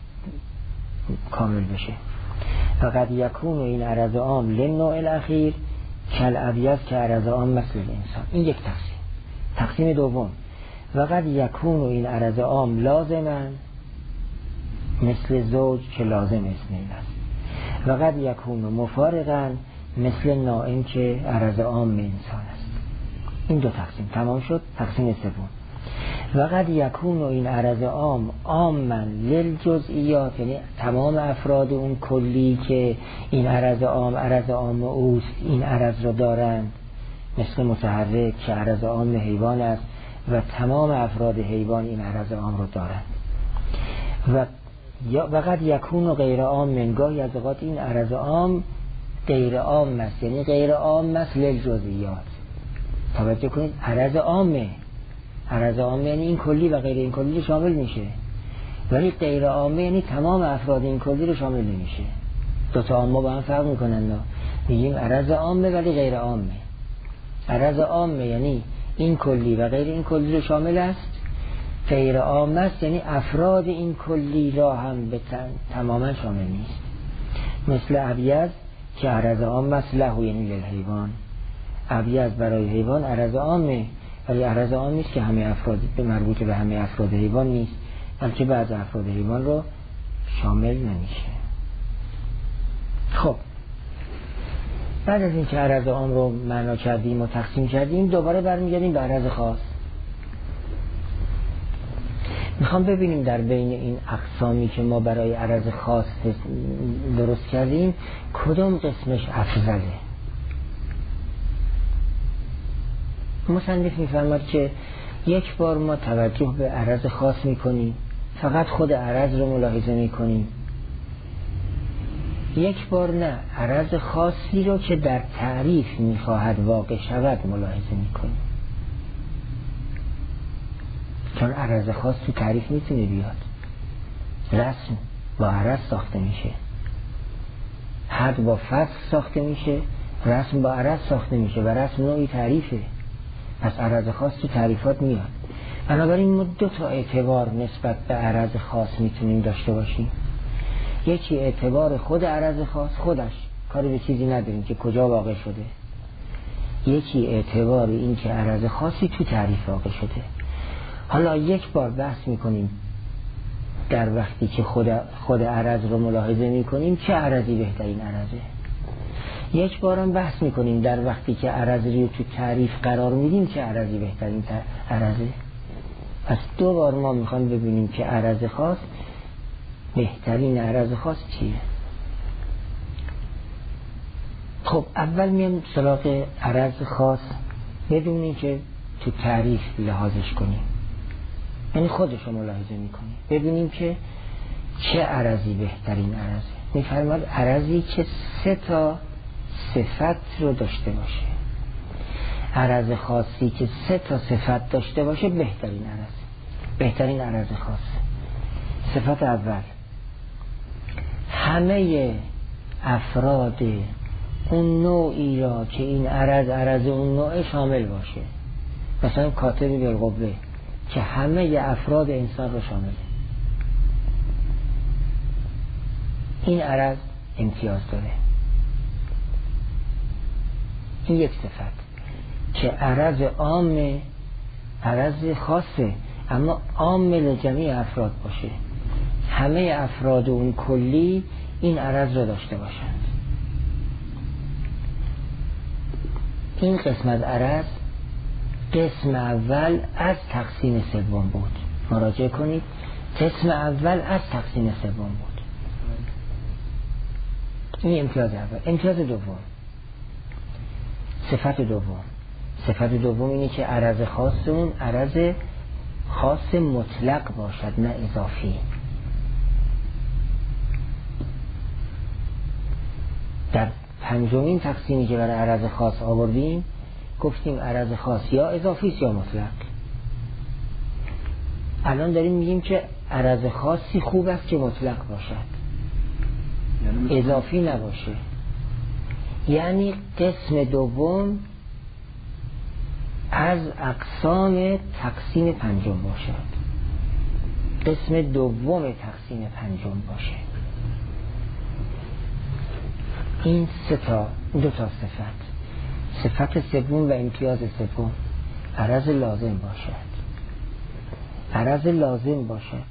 کامل بشه. و قد یکون این عرض عام للنوع الاخیر کالابیض که عرض عام مثل الانسان. این یک تقسیم. تقسیم دوم، و قد یکون این عرض عام لازما مثل زوج که لازم اسمین است. و قد یکون مفارقا مثل نائم که عرض عام انسان است. این دو تقسیم تمام شد. تقسیم سوم، و قد یکون این عرض عام عاما للجزئیات، یعنی تمام افراد اون کلی که این عرض عام عرض عام اوست این عرض رو دارند، مثل متحرک که عرض عام حیوان است و تمام افراد حیوان این عرض عام رو دارند. و و قد یکون غیر عام، منگاهی از اوقات این عرض عام غیر عام است، یعنی غیر عام است للجزئیات. توجه کنید، عرض عامه، عرض عامه یعنی این کلی و غیر این کلی رو شامل میشه، ولی غیر عامه یعنی تمام افراد این کلی رو شامل نمیشه. دو تا عامه با هم فرق میکنن. میگیم عرض عامه ولی غیر عامه. عرض عامه یعنی این کلی و غیر این کلی رو شامل است. غیر عامه است یعنی افراد این کلی را هم به تماما شامل نیست. مثل ابیض که عرض عام است له، یعنی للحیوان. ابیض برای حیوان عرض عامه، ولی عرض عام نیست که همه افراد به مربوط به همه افراد حیوان نیست، بلکه بعض افراد حیوان رو شامل نمیشه. خب بعد از این که عرض عام رو معنا کردیم و تقسیم کردیم، دوباره برمیگردیم به عرض خاص. میخوام ببینیم در بین این اقسامی که ما برای عرض خاص درست کردیم کدام قسمش افضله. مصنف میفرماد که یک بار ما توجه به عرض خاص میکنیم، فقط خود عرض رو ملاحظه میکنیم. یک بار نه، عرض خاصی رو که در تعریف میخواهد واقع شود ملاحظه میکنیم. چون عرض خاص تو تعریف میتونه بیاد. رسم با عرض ساخته میشه، حد با فصل ساخته میشه، رسم با عرض ساخته میشه و رسم نوعی تعریفه. پس عرض خاص تو تعریفات میاد. بنابراین ما دو تا اعتبار نسبت به عرض خاص میتونیم داشته باشیم. یکی اعتبار خود عرض خاص، خودش کاری به چیزی نداریم که کجا واقع شده. یکی اعتبار این که عرض خاصی تو تعریف واقع شده. حالا یک بار بحث میکنیم در وقتی که خود خود عرض رو ملاحظه میکنیم چه عرضی بهترین عرضه. یک بارم بحث میکنیم در وقتی که عرضی رو تو تعریف قرار میدیم چه عرضی بهترین عرضه. پس دو بار ما میخوایم ببینیم که عرض خاص بهترین عرض خاص چیه. خب اول میام سراغ عرض خاص بدونیم که تو تعریف لحاظش کنیم، یعنی خودش رو ملاحظه میکنیم ببینیم که چه عرضی بهترین عرضه. میفرماد عرضی که سه تا صفت رو داشته باشه. عرض خاصی که سه تا صفت داشته باشه بهترین عرض، بهترین عرض خاص. صفت اول، همه افراد اون نوعی را که این عرض عرض اون نوع شامل باشه. مثلا کاتب بالقوه که همه افراد انسان رو شامله. این عرض امتیاز داره. این یک صفت که عرض عام، عرض خاصه اما عام لجمیع افراد باشه. همه افراد اون کلی این عرض رو داشته باشند. این قسم از عرض قسم اول از تقسیم سوم بود. مراجعه کنید، قسم اول از تقسیم سوم بود. این امتیاز اول. امتیاز دوم، صفت دوم صفت دوم اینه که عرض خاص اون عرض خاص مطلق باشد نه اضافی. در پنجمین تقسیمی که برای عرض خاص آوردیم گفتیم عرض خاص یا اضافی است یا مطلق. الان داریم میگیم که عرض خاصی خوب است که مطلق باشد، یعنی اضافی نباشه. یعنی قسم دوم از اقسام تقسیم پنجم باشد، قسم دوم تقسیم پنجم باشه. این سه تا دو تا صفت، صفت سوم و امتیاز سوم عرض لازم باشد. عرض لازم باشد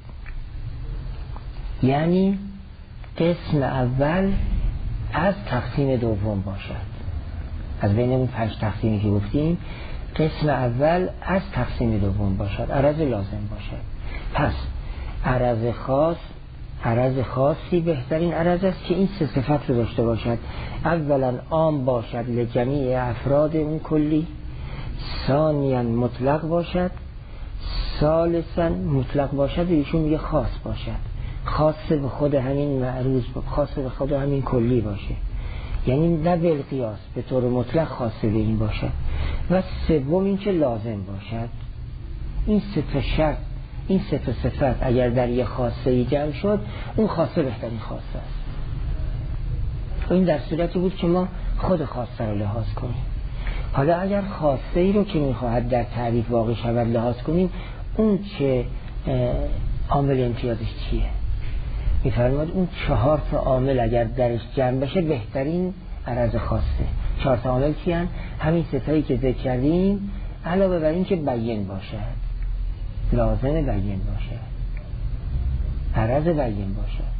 یعنی قسم اول از تقسیم دوم باشد. از بین اون پنج تقسیمی که گفتیم قسم اول از تقسیم دوم باشد، عرض لازم باشد. پس عرض خاص، عرض خاصی بهترین عرض است که این سه صفت رو داشته باشد. اولا عام باشد لجمیع افراد اون کلی، ثانیا مطلق باشد، ثالثا مطلق باشد و ایشون میگه خاص باشد، خاص به خود همین معروض، خاص به خود همین کلی باشه، یعنی نه بالقیاس، به طور مطلق خاصه به این باشد. و سوم این که لازم باشد. این سه تا شرط، این سه تا صفت اگر در یک خاصه ای جمع شد اون خاصه بهترین خاصه است. این در صورتی بود که ما خود خاصه رو لحاظ کنیم. حالا اگر خاصه ای رو که میخواهد در تعریف واقع شود لحاظ کنیم، اون که عامل امتیازش چیه؟ میفرماد اون چهار تا عامل اگر درش جمع بشه بهترین عرض خاصه. چهار تا عامل کیان؟ همین ستایی که ذکر کردیم، علاوه بر این که بیان باشد، لازم بیان باشد، عرض بیان باشد.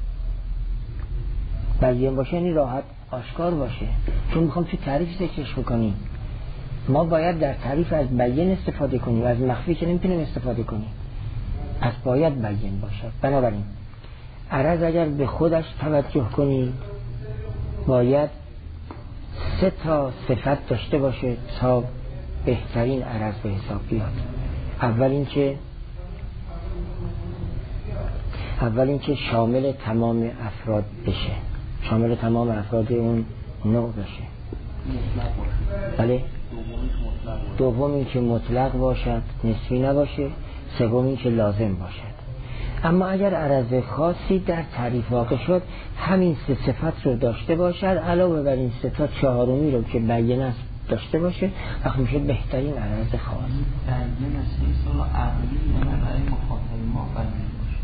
بیان باشه یعنی راحت آشکار باشه، چون میخوام تو تعریف ذکرش بکنیم. ما باید در تعریف از بیان استفاده کنیم، از مخفی که نمیتونیم استفاده کنیم، پس باید بیان باشد. بنابراین عرض اگر به خودش توجه کنید باید سه تا صفت داشته باشه تا بهترین عرض به حساب بیاد. اول این که اول این که شامل تمام افراد بشه، شامل تمام افراد اون نوع بشه. بله. دوم این که مطلق باشد، نسبی نباشه. سوم این که لازم باشد. اما اگر عرض خاصی در تعریف واقع شد همین سه صفت رو داشته باشد، علاوه بر این سه تا چهارمی رو که بیان است داشته باشه، وقت میشه بهترین عرض خاص. بیان است اصلا عقلی یا برای مخاطب ما بیان باشه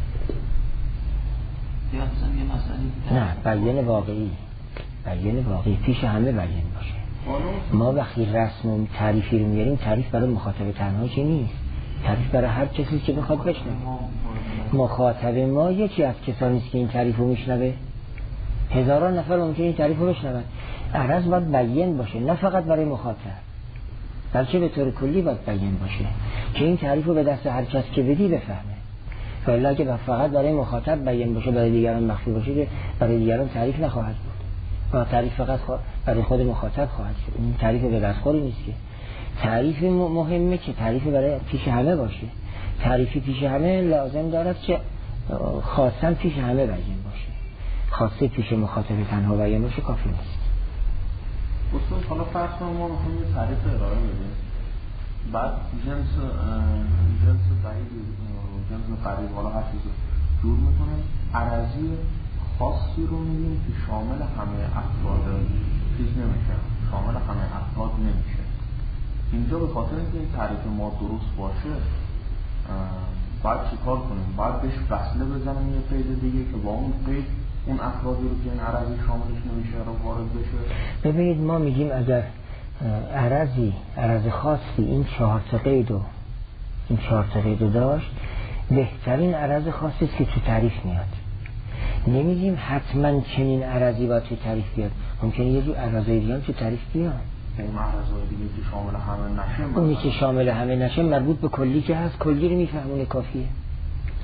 یا اصلا یه مسئله نه، بیان واقعی، بیان واقعی پیش همه بیان باشه. ما وقتی رسم و تعریفی رو میاریم، تعریف برای مخاطب تنها که نیست، تعریف برای هر کسی که بخواد بشنوه. مخاطب ما یکی از کسانی است که این تعریف رو میشنوه، هزاران نفر ممکنه این تعریف رو بشنون. عرض باید بیان باشه، نه فقط برای مخاطب، بلکه به طور کلی باید بیان باشه که این تعریف رو به دست هر کس که بدی بفهمه. ولی اگه فقط برای مخاطب بیان باشه، برای دیگران مخفی باشه، که برای دیگران تعریف نخواهد بود و تعریف فقط برای خود مخاطب خواهد شد. این تعریف به دستخوری نیست که تعریف مهمه که تعریف برای پیش همه باشه. تعریفی پیش همه لازم دارد که خاصا پیش همه بیان باشه، خاصه پیش مخاطب تنها بیان باشه کافی نیست. استاد حالا فرض کنیم ما میخوایم یه تعریف ارائه بدیم، بعد جنس جنس بعید جنس قریب حالا هر چیز جور میکنیم، عرضی خاصی رو میگیم که شامل همه افراد چیز نمیشه، شامل همه افراد نمیشه. اینجا به خاطر اینکه این تعریف ما درست باشه باید چیکار کنیم؟ باید بهش وصله بزنیم یه قید دیگه که با اون قید اون افرادی رو که این عرضی شاملش نمیشه رو وارد بشه. ببینید ما میگیم اگر عرضی عرض خاصی این چهار تا قید و این چهار تا قید داشت، بهترین عرض خاصی است که تو تعریف میاد. نمیگیم حتما چنین عرضی باید تو تعریف بیاد، ممکنه یه جور عرضای دیگه هم تو تعریف بیاد. اون عرضای دیگه که شامل همه نشه، اونی که شامل همه نشه مربوط به کلی که هست، کلی رو میفهمونه کافیه.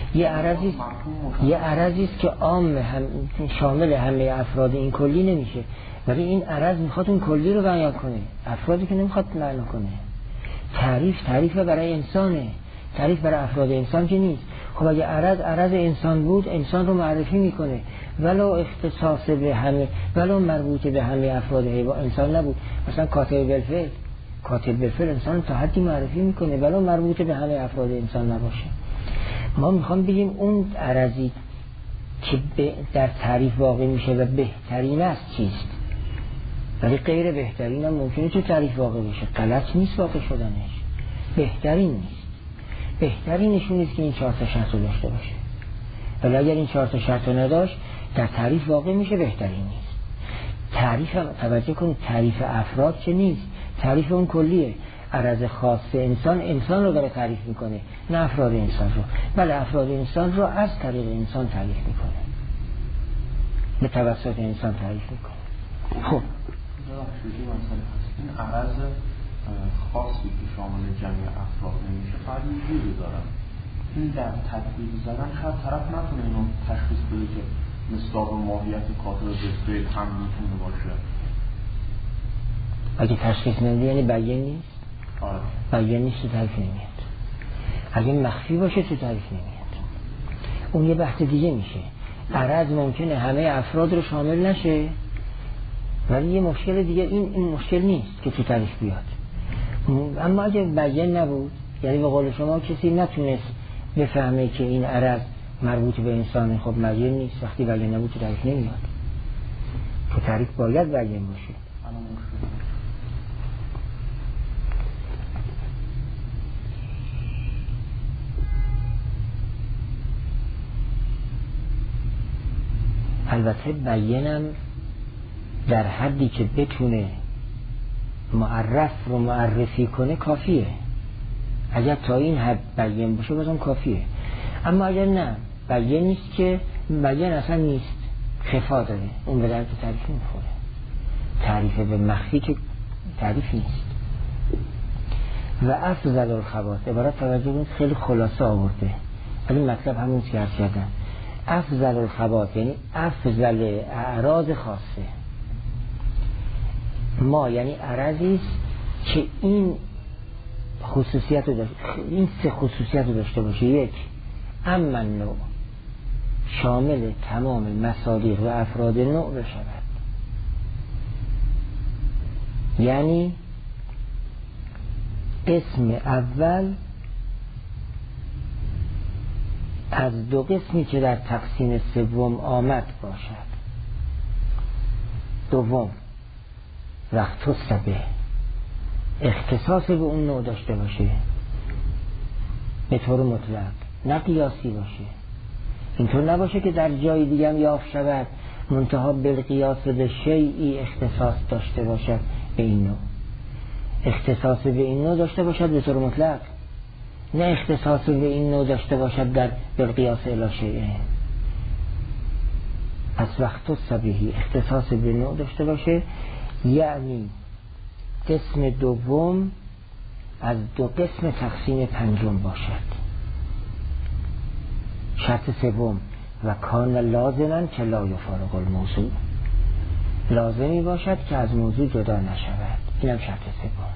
یه عرضی یه عرضی است که عام هم شامل همه افراد این کلی نمیشه، ولی این عرض میخواد اون کلی رو بیان کنه، افرادی که نمیخواد معنا کنه. تعریف تعریف برای انسانه، تعریف برای افراد انسان که نیست. خب اگه عرض عرض انسان بود، انسان رو معرفی میکنه، ولو اختصاص به همه، ولو مربوط به همه افراد انسان نبود. مثلا کاتب بالفعل، کاتب بالفعل انسان تا حدی معرفی میکنه ولو مربوط به همه افراد انسان نباشه. ما میخوام بگیم اون عرضی که در تعریف واقع میشه و بهترین است چیست، ولی غیر بهترین هم ممکنه تو تعریف واقع بشه. غلط نیست واقع شدنش، بهترین نیست. بهترینشون نیست که این چهار تا شرط رو داشته باشه، ولی اگر این چهار تا شرط رو نداشت در تعریف واقع میشه، بهترین نیست. تعریف هم توجه کنید، تعریف افراد که نیست، تعریف اون کلیه. عرض خاص انسان انسان رو داره تعریف میکنه، نه افراد انسان رو. بله افراد انسان رو از طریق انسان تعریف میکنه، به توسط انسان تعریف میکنه. خب این عرض خاصی که شامل جمعی افراد نمیشه فقط یه جوری دارن، این در تطبیق زدن شاید طرف نتونه اینو تشخیص بده که مصداق ماهیت کاتب بالفعل هم میتونه باشه. اگه تشخیص نمیده یعنی بیان نیست. آره. بیان نیست تو تعریف نمیاد. اگه مخفی باشه تو تعریف نمیاد. اون یه بحث دیگه میشه. عرض ممکنه همه افراد رو شامل نشه، ولی یه مشکل دیگه این این مشکل نیست که تو تعریف بیاد. اما اگه بیان نبود، یعنی به قول شما کسی نتونست بفهمه که این عرض مربوط به انسان، خب بیان نیست. وقتی بیان نبود تو تعریف نمیاد. تو تعریف باید بیان باشه. البته بیانم در حدی که بتونه معرف رو معرفی کنه کافیه. اگر تا این حد بیان باشه بازم کافیه. اما اگر نه بیان نیست، که بیان اصلا نیست، خفا داره، اون به درد تعریف نمیخوره. تعریف به مخفی که تعریف نیست. و افضل الخواص، عبارت توجه کنید خیلی خلاصه آورده، ولی مطلب همون که عرض کردم. افضل الخواص یعنی افضل اعراض خاصه. ما یعنی عرضی است که این خصوصیت رو داشته، این سه خصوصیت رو داشته باشه. یک، اما نوع شامل تمام مصادیق و افراد نوع بشود، یعنی اسم اول از دو قسمی که در تقسیم سوم آمد باشد. دوم، وقت سبه اختصاص به اون نوع داشته باشه به طور مطلق، نه قیاسی باشه. اینطور نباشه که در جای دیگه هم یافت شود منتها بالقیاس به شیئی اختصاص داشته باشد به این نوع. اختصاص به این نوع داشته باشد به طور مطلق، نه اختصاص به این نوع داشته باشد در بالقیاس الی شیء. از وقت سبیهی اختصاص به نوع داشته باشه، یعنی قسم دوم از دو قسم تقسیم پنجم باشد. شرط سوم، و کان لازما که لا یفارق الموضوع، لازمی باشد که از موضوع جدا نشود. اینم شرط سوم.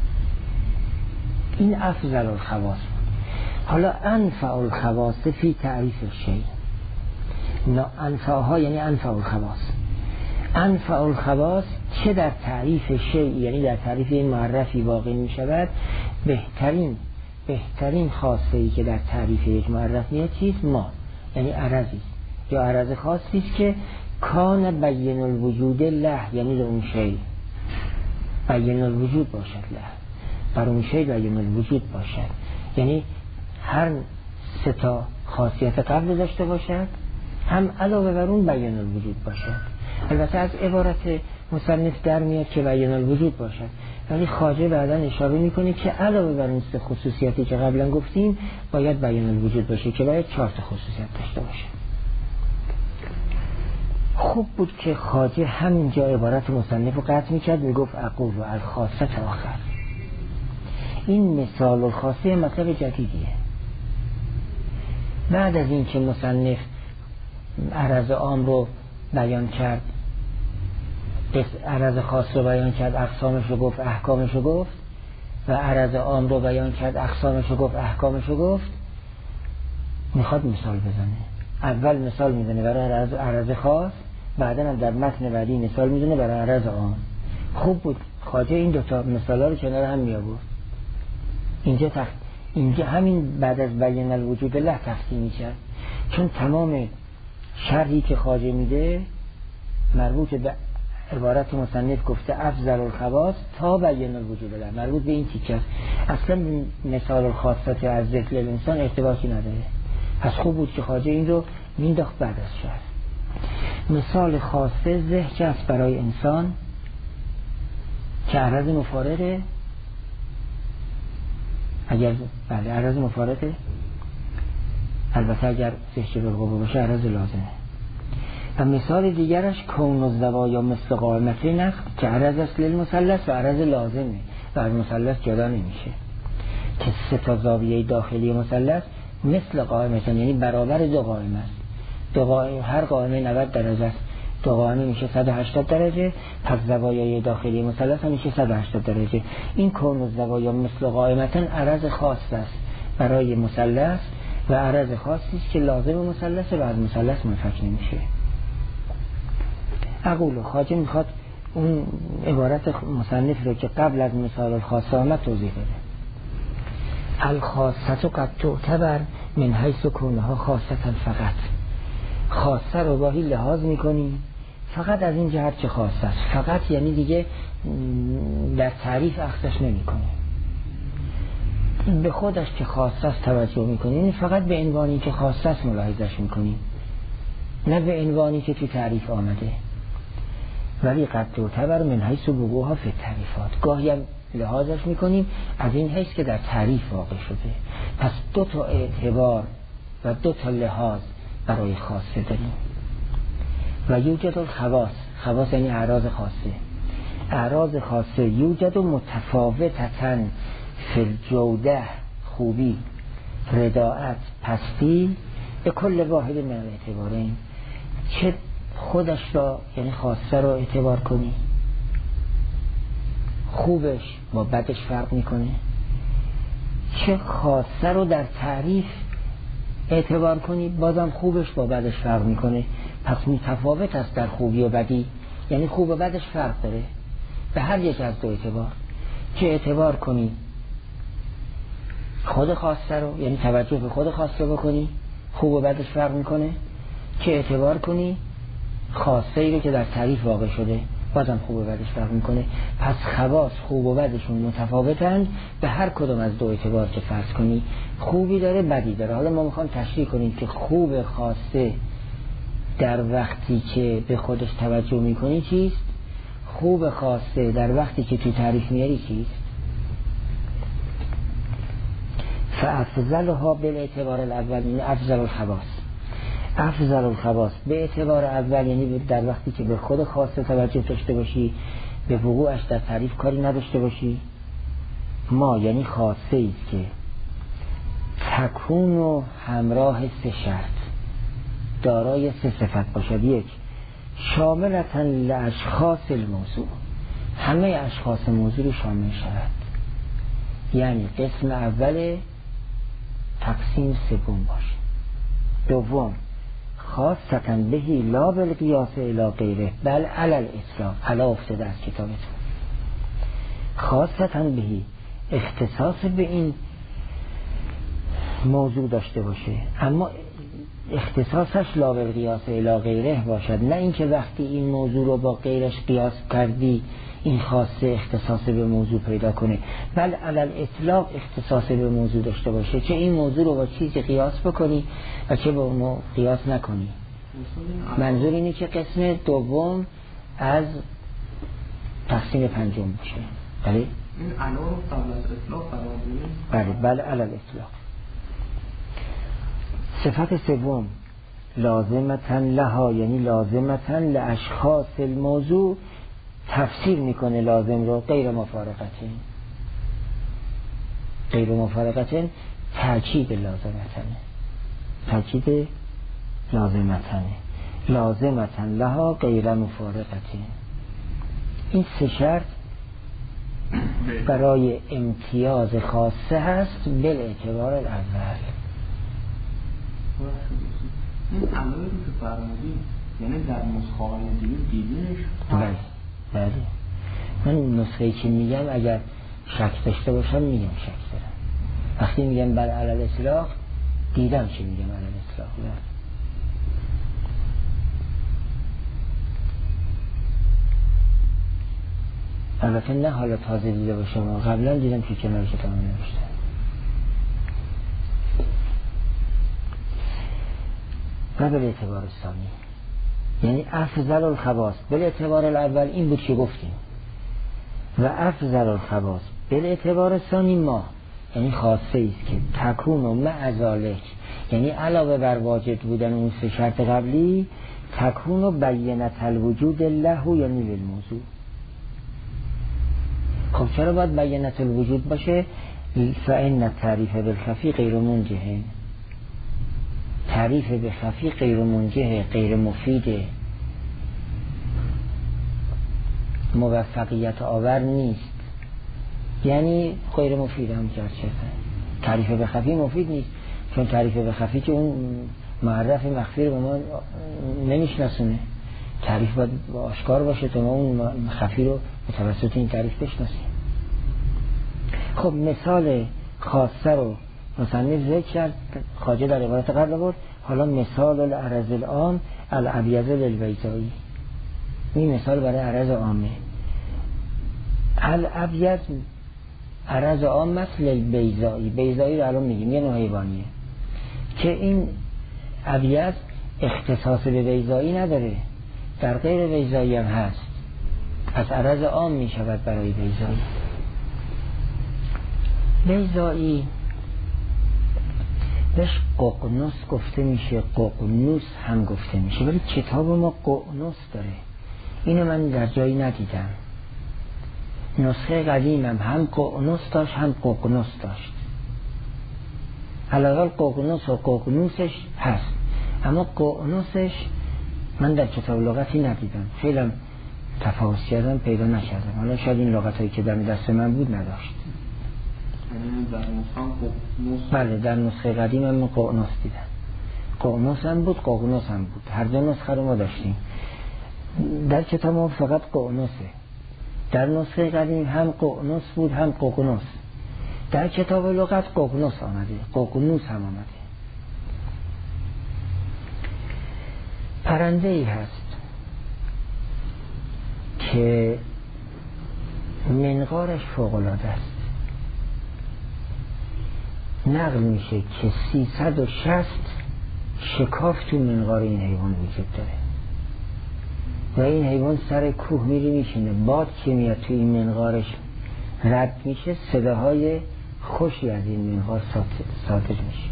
این افضل الخواص بود. حالا انفع الخواص فی تعریف شیء، انفعها یعنی انفع الخواص. انفع الخواص چه در تعریف شیء یعنی در تعریف این معرفی واقع می شود، بهترین بهترین خاصه ای که در تعریف یک معرف میاد چیست؟ ما، یعنی عرضی یا عرض خاصی است که کان بین الوجود له، یعنی در اون شیء بین الوجود باشد، له بر اون شیء بین الوجود باشد، یعنی هر سه تا خاصیت قبل داشته باشد، هم علاوه بر اون بیان الوجود باشد. البته از عبارت مصنف در میاد که بیان الوجود باشد، ولی خواجه بعدا اشاره میکنه که علاوه بر اون سه خصوصیتی که قبلا گفتیم باید بیان الوجود باشه، که باید چهار تا خصوصیت داشته باشه. خوب بود که خواجه همینجا عبارت مصنف رو قطع میکرد، میگفت اقول و الخاصه آخر. این مثال الخاصه مطلب جدیدیه. بعد از این که مصنف عرض عام رو بیان کرد، عرض خاص رو بیان کرد، اقسامش رو گفت، احکامش رو گفت، و عرض عام رو بیان کرد، اقسامش رو گفت، احکامش رو گفت، میخواد مثال بزنه. اول مثال میزنه برای عرض, عرض خاص، بعدا هم در متن بعدی مثال میزنه برای عرض عام. خوب بود خواجه این دوتا مثال ها رو کنار هم می آورد. اینجا تخت اینجا همین بعد از بیان الوجود الله تقسیم میشه، چون تمام شرحی که خواجه میده مربوط به عبارت مصنف گفته افضل الخواص تا بیان الوجود الله، مربوط به این تیکه است. اصلا مثال الخاصات از ذکر الانسان ارتباطی نداره. پس خوب بود که خواجه این رو مینداخت بعد از شرح. مثال خاصه ذهن است برای انسان که عرض مفارقه، اگر بله عرض مفارقه، البته اگر زهچه بالقوه باشه عرض لازمه. و مثال دیگرش کون الزوایا مثل قائمت نقد که عرض است للمثلث و عرض لازمه و از مثلث جدا نمیشه، که سه تا زاویه داخلی مثلث مثل قائمت، یعنی برابر دو قائمه است. دو قائمه، هر قائمه نود درجه است، دو قائمه میشه صد و هشتاد درجه، پس زوایای داخلی مثلث هم میشه صد و هشتاد درجه. این کون الزوایا مثل قائمت عرض خاص است برای مثلث و عرض خاصی است که لازم مثلث و از مثلث منفک نمیشه. اقول خواجه میخواد اون عبارت مصنف رو که قبل از مثال الخاصه آمد توضیح بده. الخاصه قد تعتبر من حیث کونها خاصه فقط. خاصه رو باهی لحاظ میکنی فقط از این جهت که خاصه است. فقط یعنی دیگه در تعریف اخذش نمیکنی، به خودش که خاصه است توجه میکنی، یعنی فقط به عنوانی که خاصه است ملاحظش میکنی، نه به عنوانی که تو تعریف آمده. ولی قد تعتبر من حیث وقوعها فی التعریفات، گاهی هم لحاظش میکنیم از این حیث که در تعریف واقع شده. پس دو تا اعتبار و دو تا لحاظ برای خاصه داریم. و یوجد الخواص، خواص یعنی اعراض خاصه، اعراض خاصه یوجد متفاوتتن فی الجوده، خوبی، رداعت، پستی، به کل واحد من اعتبارین، چه خودش را یعنی خاصه را اعتبار کنی، خوبش با بدش فرق میکنه، چه خاصه رو در تعریف اعتبار کنی بازم خوبش با بدش فرق میکنه. پس متفاوت است در خوبی و بدی، یعنی خوب و بدش فرق داره به هر یک از دو اعتبار. که اعتبار کنی خود خاصه رو، یعنی توجه به خود خاصه بکنی، خوب و بدش فرق میکنه، که اعتبار کنی خاصه ای رو که در تعریف واقع شده بازم خوب و بدش فرق میکنه. پس خواص خوب و بدشون متفاوتند به هر کدوم از دو اعتبار که فرض کنی، خوبی داره بدی داره. حالا ما میخوام تشریح کنیم که خوب خاصه در وقتی که به خودش توجه میکنی چیست، خوب خاصه در وقتی که تو تعریف میاری چیست. فافضلها بالاعتبار الاول یعنی افضل الخواص، افضل الخواص به اعتبار اول یعنی در وقتی که به خود خاصه توجه داشته باشی، به وقوعش در تعریف کاری نداشته باشی. ما یعنی خاصه ایست که تکون و همراه سه شرط، دارای سه صفت باشد. یک، شاملتن لاشخاص الموضوع، همه اشخاص موضوع رو شامل شود. یعنی قسم اول تقسیم سوم باشه. دوم، خاصتن بهی لا بالقیاس الی غیره بل علی الاطلاق، علا افتاده از کتابتون. خاصتن بهی اختصاص به این موضوع داشته باشه، اما اختصاصش لا بالقیاس الی غیره باشد، نه اینکه وقتی این موضوع رو با غیرش قیاس کردی این خاصه اختصاص به موضوع پیدا کنه، بل علی الاطلاق اختصاص به موضوع داشته باشه، چه این موضوع رو با چیزی قیاس بکنی و چه با اونو قیاس نکنی. منظور اینه که قسم دوم از تقسیم پنجم باشه. بله این علا رو قبل از اطلاق قرار بدیم. بله بله علی الاطلاق. صفت سوم لازمتن لها یعنی لازمتن لاشخاص الموضوع، تفسیر میکنه لازم رو غیر مفارقتین، غیر مفارقتین تأکید لازمتنه. تاکید لازمتنه، لازمتن لها غیر مفارقته. این سه شرط برای امتیاز خاصه هست بل اعتبار الاول. این علایقی که فرمودیم یعنی در نسخه های دیگه دیدینش؟ بله بله. من نسخه‌ای که میگم اگر شک داشته باشم میگم شک دارم. وقتی میگم بر علی الاطلاق دیدم که میگم علی الاطلاق. البته نه حالا تازه دیده باشم، قبلا دیدم که کنار کتاب نوشتم. و به اعتبار ثانی یعنی افضل الخواص به اعتبار الاول این بود که گفتیم، و افضل الخواص به اعتبار ثانی ما یعنی خاصه ایست که تکون و مع ذالک یعنی علاوه بر واجد بودن اون سه شرط قبلی تکون و بینت الوجود له یعنی للموضوع. خب چرا باید بینت الوجود باشه؟ فإن التعریف بالخفی غیر منجه، تعریف به خفی غیر منجه، غیر مفیده، موفقیت آور نیست، یعنی غیر مفید هم کرد. چه تعریف به خفی مفید نیست، چون تعریف به خفی که اون معرف مخفی رو به ما نمیشناسونه. تعریف باید آشکار باشه تا ما اون خفی رو به توسط این تعریف بشناسیم. خب مثال خاصه رو مصنف ذکر کرد، خواجه در عبارت قبل بود. حالا مثال العرض العام الابیض للبیضایی، این مثال برای عرض عامه. الابیض عرض عامه للبیضایی، بیضایی رو الان میگیم یه نوع حیوانیه که این ابیض اختصاص به بیضایی نداره، در غیر بیضایی هم هست، از عرض عام میشود برای بیضایی. بیضایی بهش ققنوس گفته میشه، ققنوس هم گفته میشه، ولی کتاب ما ققنوس داره، اینو من در جایی ندیدم. نسخه قدیمم هم ققنوس داشت هم ققنوس داشت، علاوه ققنوس و ققنوسش هست، اما ققنوسش من در کتاب لغتی ندیدم، خیلی تفاوت کردم پیدا نکردم. حالا شاید این لغت هایی که در دست من بود نداشت. در نسخه بله در نسخه قدیم هم ققنوس دیدم، ققنوس هم بود ققنوس هم بود، هر دو نسخه رو ما داشتیم. در کتاب ما فقط ققنوسه، در نسخه قدیم هم ققنوس بود هم ققنوس، در کتاب لغت ققنوس آمده، ققنوس هم آمده. پرنده ای هست که منقارش فوق العاده است، نقل میشه که سیصد و شصت شکاف تو منقار این حیوان وجود داره و این حیوان سر کوه میری میشینه، باد که میاد تو این منقارش رد میشه، صداهای خوشی از این منقار صادر میشه.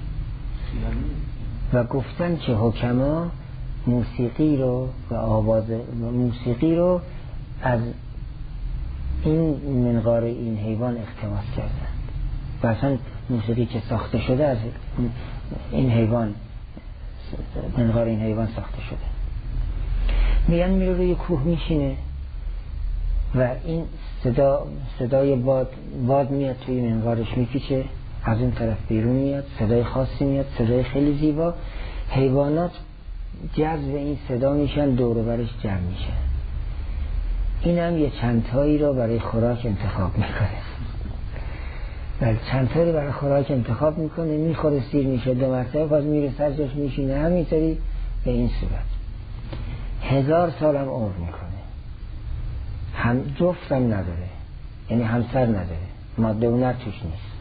و گفتن که حکما موسیقی رو و آواز موسیقی رو از این منقار این حیوان اقتباس کردن و اصلا موسیقی که ساخته شده از این حیوان، منقار این حیوان ساخته شده. میگن میره روی کوه میشینه و این صدا صدای باد باد میاد توی منقارش میپیچه، از اون طرف بیرون میاد، صدای خاصی میاد، صدای خیلی زیبا. حیوانات جذب این صدا میشن، دور و برش جمع میشن. این هم یه چند تایی رو برای خوراک انتخاب میکنه، ولی چند تایی برای خوراک انتخاب میکنه، میخوره سیر میشه دو مرتبه، باز میره سر جاش میشینه، همینطوری به این صورت هزار سال هم عمر میکنه. هم جفت هم نداره، یعنی همسر نداره، ماده و نر توش نیست.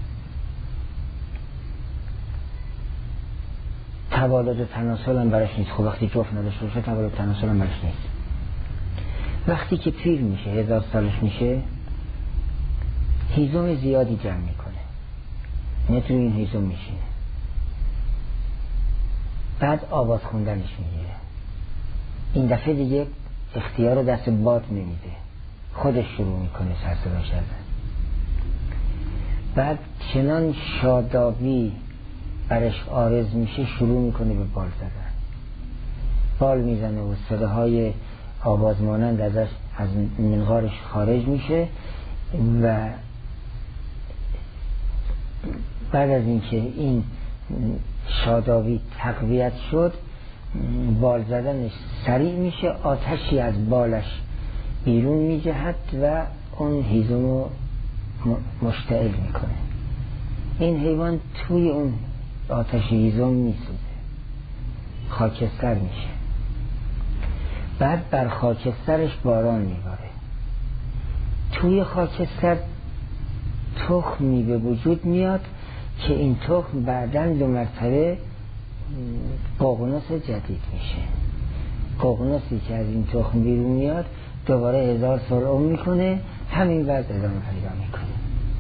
تولد و تناسل هم برش نیست. خب وقتی جفت نداشته باشه تولد و تناسل هم برش نیست. وقتی که پیر میشه، هزار سالش میشه، هیزم زیادی جمع میکنه، نتو این هیزم میشینه، بعد آواز خوندنش میگیره. این دفعه دیگه اختیار دست باد نمیده، خودش شروع میکنه سر صدا کردن. بعد چنان شادابی برش عارض میشه شروع میکنه به بال زدن، بال میزنه و صداهای آواز مانند ازش از منقارش خارج میشه و بعد از اینکه این شادابی تقویت شد بال زدنش سریع میشه، آتشی از بالش بیرون میجهد و اون هیزم رو مشتعل میکنه. این حیوان توی اون آتش هیزم میسوزه، خاکستر میشه. بعد بر خاکسترش باران میباره. توی خاکستر تخمی به وجود میاد که این تخم بعداً دو مرتبه ققنوس جدید میشه. ققنوسی که از این تخم بیرون میاد دوباره هزار سال عمر میکنه، همین وضع ادامه پیدا میکنه.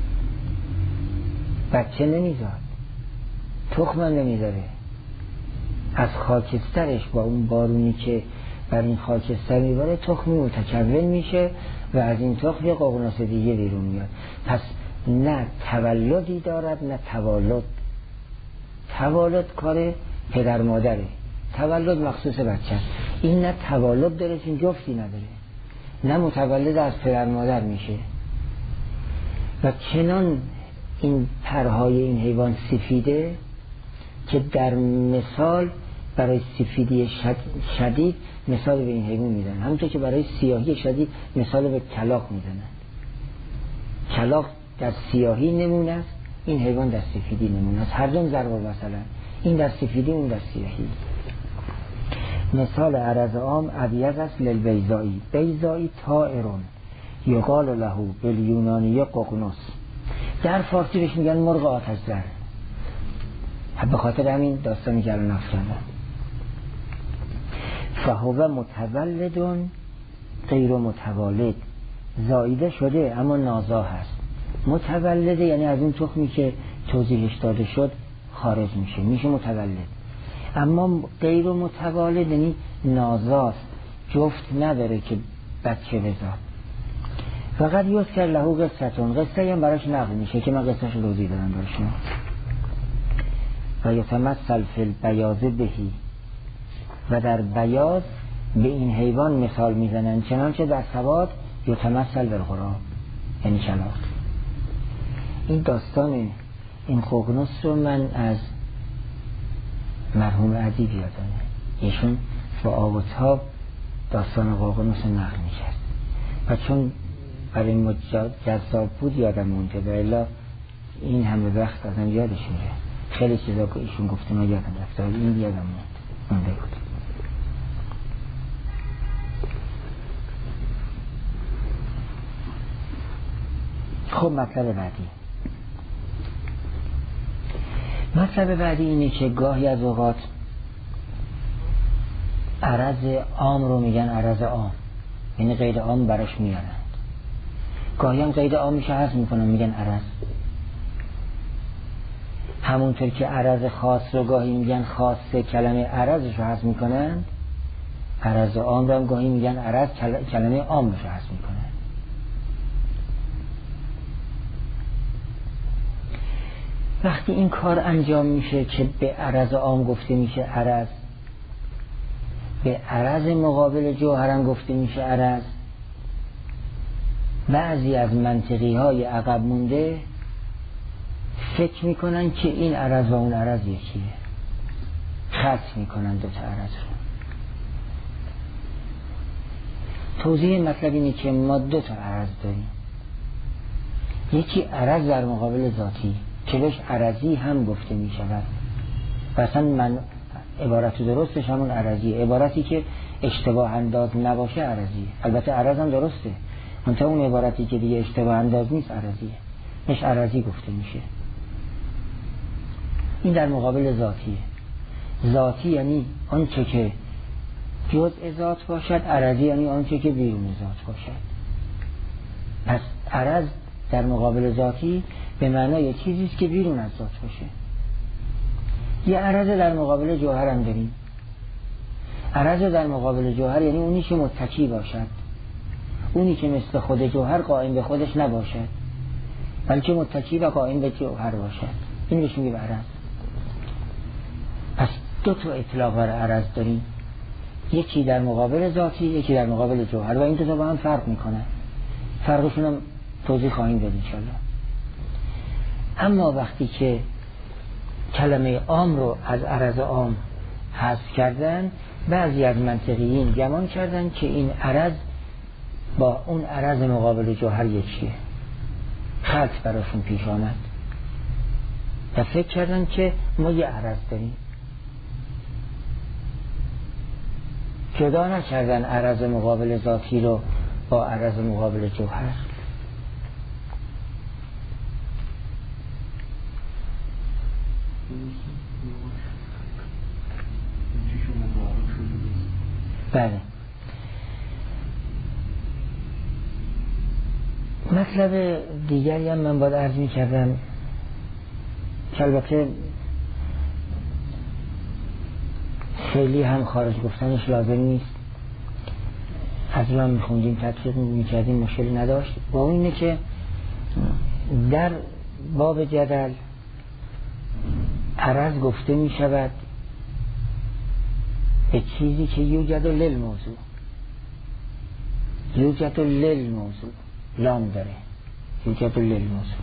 بچه نمیزاد، تخم هم نمیذاره. از خاکسترش با اون بارونی که بر این خاکستر میباره تخمی متکون میشه و از این تخم یه ققنوس دیگه بیرون میاد. پس نه تولدی دارد نه توالد. توالد کار پدر مادره، تولد مخصوص بچه. این نه تولد داره چون جفتی نداره، نه متولد از پدر مادر میشه. و چنان این پرهای این حیوان سفیده که در مثال برای سفیدی شدید مثال به این حیوان میزنن، همونطور که برای سیاهی شدید مثال به کلاغ میزنن. کلاغ در سیاهی نمونه است، این حیوان در سفیدی نمونه است. هر دو ضرب مثلا، این در سفیدی اون در سیاهی. مثال عرض عام ابیض است للبیضایی، بیضایی طائرون یقال له بالیونانی ققنوس. در فارسی بهش میگن مرغ آتش زر. به خاطر همین داستانی که الان افکندم. فهو متولدون غیر متوالد، زایده شده اما نازا هست. متولده یعنی از اون تخمی که توضیحش داده شد خارج میشه، میشه متولد. اما غیر متوالد یعنی نازاست، جفت نداره که بچه بزاد. فقط یذکر له قصتون، قصه هم براش نقل میشه که من قصهش رو توضیح دادم برای شما. و یتمثل فی البیاض بهی، و در بیاض به این حیوان مثال میزنن چنانچه در سواد یتمثل بالغراب، یعنی کلاغ. این داستان این ققنوس رو من از مرحوم ادیب یادمه، ایشون با آب و تاب داستان ققنوس نقل میکرد و چون برای ما جذاب بود یادم مونده، و الا این همه وقت ازم یادش میره. خیلی چیزا که ایشون گفته ما یادم رفته، این یادم مونده بود. خب مطلب بعدی مطلب بعدی اینه که گاهی از اوقات عرض عام رو میگن عرض عام، یعنی قید عام براش میارند. گاهی هم قید عام میشه حذف میکنن میگن عرض. همونطور که عرض خاص رو گاهی میگن خاصه، کلمه عرضش رو حذف میکنن، عرض عام رو هم گاهی میگن عرض، کلمه عام رو حذف میکنن. وقتی این کار انجام میشه که به عرض عام گفته میشه عرض، به عرض مقابل جوهرم گفته میشه عرض. بعضی از منطقی های عقب مونده فکر میکنن که این عرض و اون عرض یکیه، خط میکنن دوتا عرض رو. توضیح مطلب اینه که ما دوتا عرض داریم، یکی عرض در مقابل ذاتی که بهش عرضی هم گفته می شود و اصلا من عبارت درستش همون عرضیه، عبارتی که اشتباه انداز نباشه عرضیه. البته عرض هم درسته، منتها اون عبارتی که دیگه اشتباه انداز نیست عرضیه، بهش عرضی گفته میشه. این در مقابل ذاتیه. ذاتی یعنی آنچه که جزء ذات باشد، عرضی یعنی آنچه که بیرون ذات باشد. پس عرض در مقابل ذاتی به معنای چیزیست که بیرون از ذات باشه. یه عرض در مقابل جوهر هم داریم. عرض در مقابل جوهر یعنی اونی که متکی باشد، اونی که مثل خود جوهر قائم به خودش نباشد بلکه متکی و قائم به جوهر باشد، این بهش میگه عرض. دو تا اطلاق بر عرض داریم، یکی در مقابل ذاتی، یکی در مقابل جوهر، و این دو تا با هم فرق میکنن. فرقشون هم توضیح خواهیم داد انشالله. اما وقتی که کلمه عام رو از عرض عام حذف کردن، بعضی از منطقیین گمان کردن که این عرض با اون عرض مقابل جوهر یکیه. خلط براشون پیش آمد و فکر کردن که ما یه عرض داریم، جدا نکردن عرض مقابل ذاتی رو با عرض مقابل جوهر. بله. مطلب دیگری هم من باید عرض می کردم که البته خیلی هم خارج گفتنش لازم نیست، از رو هم می خوندیم تطبیق می کردیم مشکلی نداشت. با اینه که در باب جدل عرض گفته می شود به چیزی که یوجد و لل موضوع، یوجد و لل موضوع لام داره، یوجد و لل موضوع.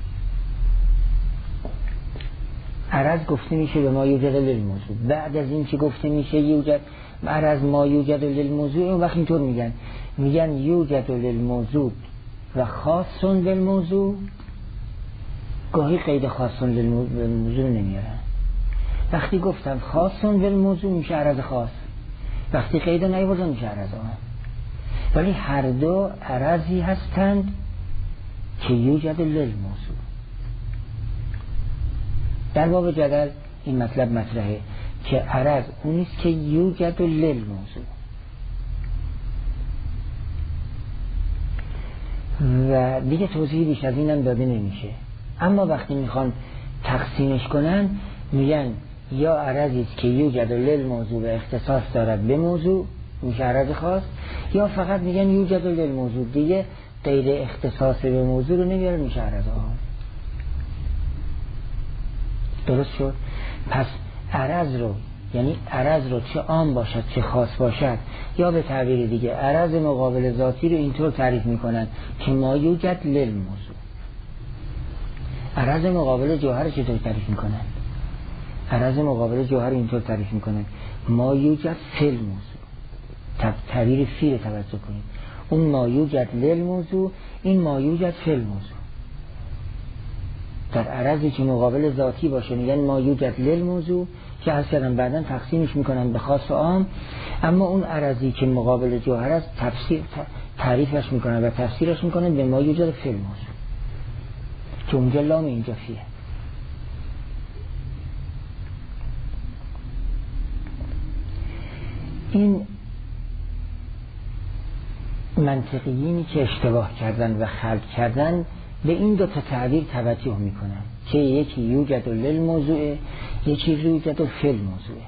عرض گفته میشه به ما یوجد و لل موضوع. بعد از این که گفته میشه یوجد عرض ما یوجد و لل موضوع، اون وقت اینطور میگن میگن یوجد و لل موضوع و خاصون بالموضوع. گاهی قید خاصون بالموضوع نمیارن. وقتی گفتم خاصون بالموضوع میشه عرض خاص، وقتی قید نیاوردن میشه عرض عام. ولی هر دو عرضی هستند که یوجد لل موضوع. در باب جدل این مطلب مطرحه که عرض اونیست که یوجد لل موضوع. و دیگه توضیحی بیش از اینم داده نمیشه. اما وقتی میخوان تقسیمش کنن میگن یا عرضیست که یوجد لل موضوع و اختصاص دارد به موضوع میشه عرض خاص، یا فقط میگن یوجد لل موضوع، دیگه غیر اختصاص به موضوع رو نمیاره میشه عرض عام. درست شد؟ پس عرض رو، یعنی عرض رو چه عام باشد چه خاص باشد، یا به تعبیر دیگه عرض مقابل ذاتی رو اینطور تعریف میکنن که ما یوجد لل موضوع. عرض مقابل جوهر چطور تعریف میکنن؟ عرض مقابل جوهر اینطور تعریف میکنن ما یوجد فل موضوع. تعبیر فی رو توجه کنید، اون ما یوجد لل موضوع، این ما یوجد فل موضوع. در عرضی که مقابل ذاتی باشه میگن ما یوجد لل موضوع، که از کردن بعدن تقسیمش میکنن به خاص و عام. اما اون عرضی که مقابل جوهر است تفسیر تعریفش میکنن و تفسیرش میکنن به ما یوجد فل موضوع، که اونجا لام اینجا فیه. این منطقیینی که اشتباه کردن و خلط کردن به این دو تا تعبیر توجه میکنن که یکی یوجد لل موضوعه، یکی یوجد فل موضوعه،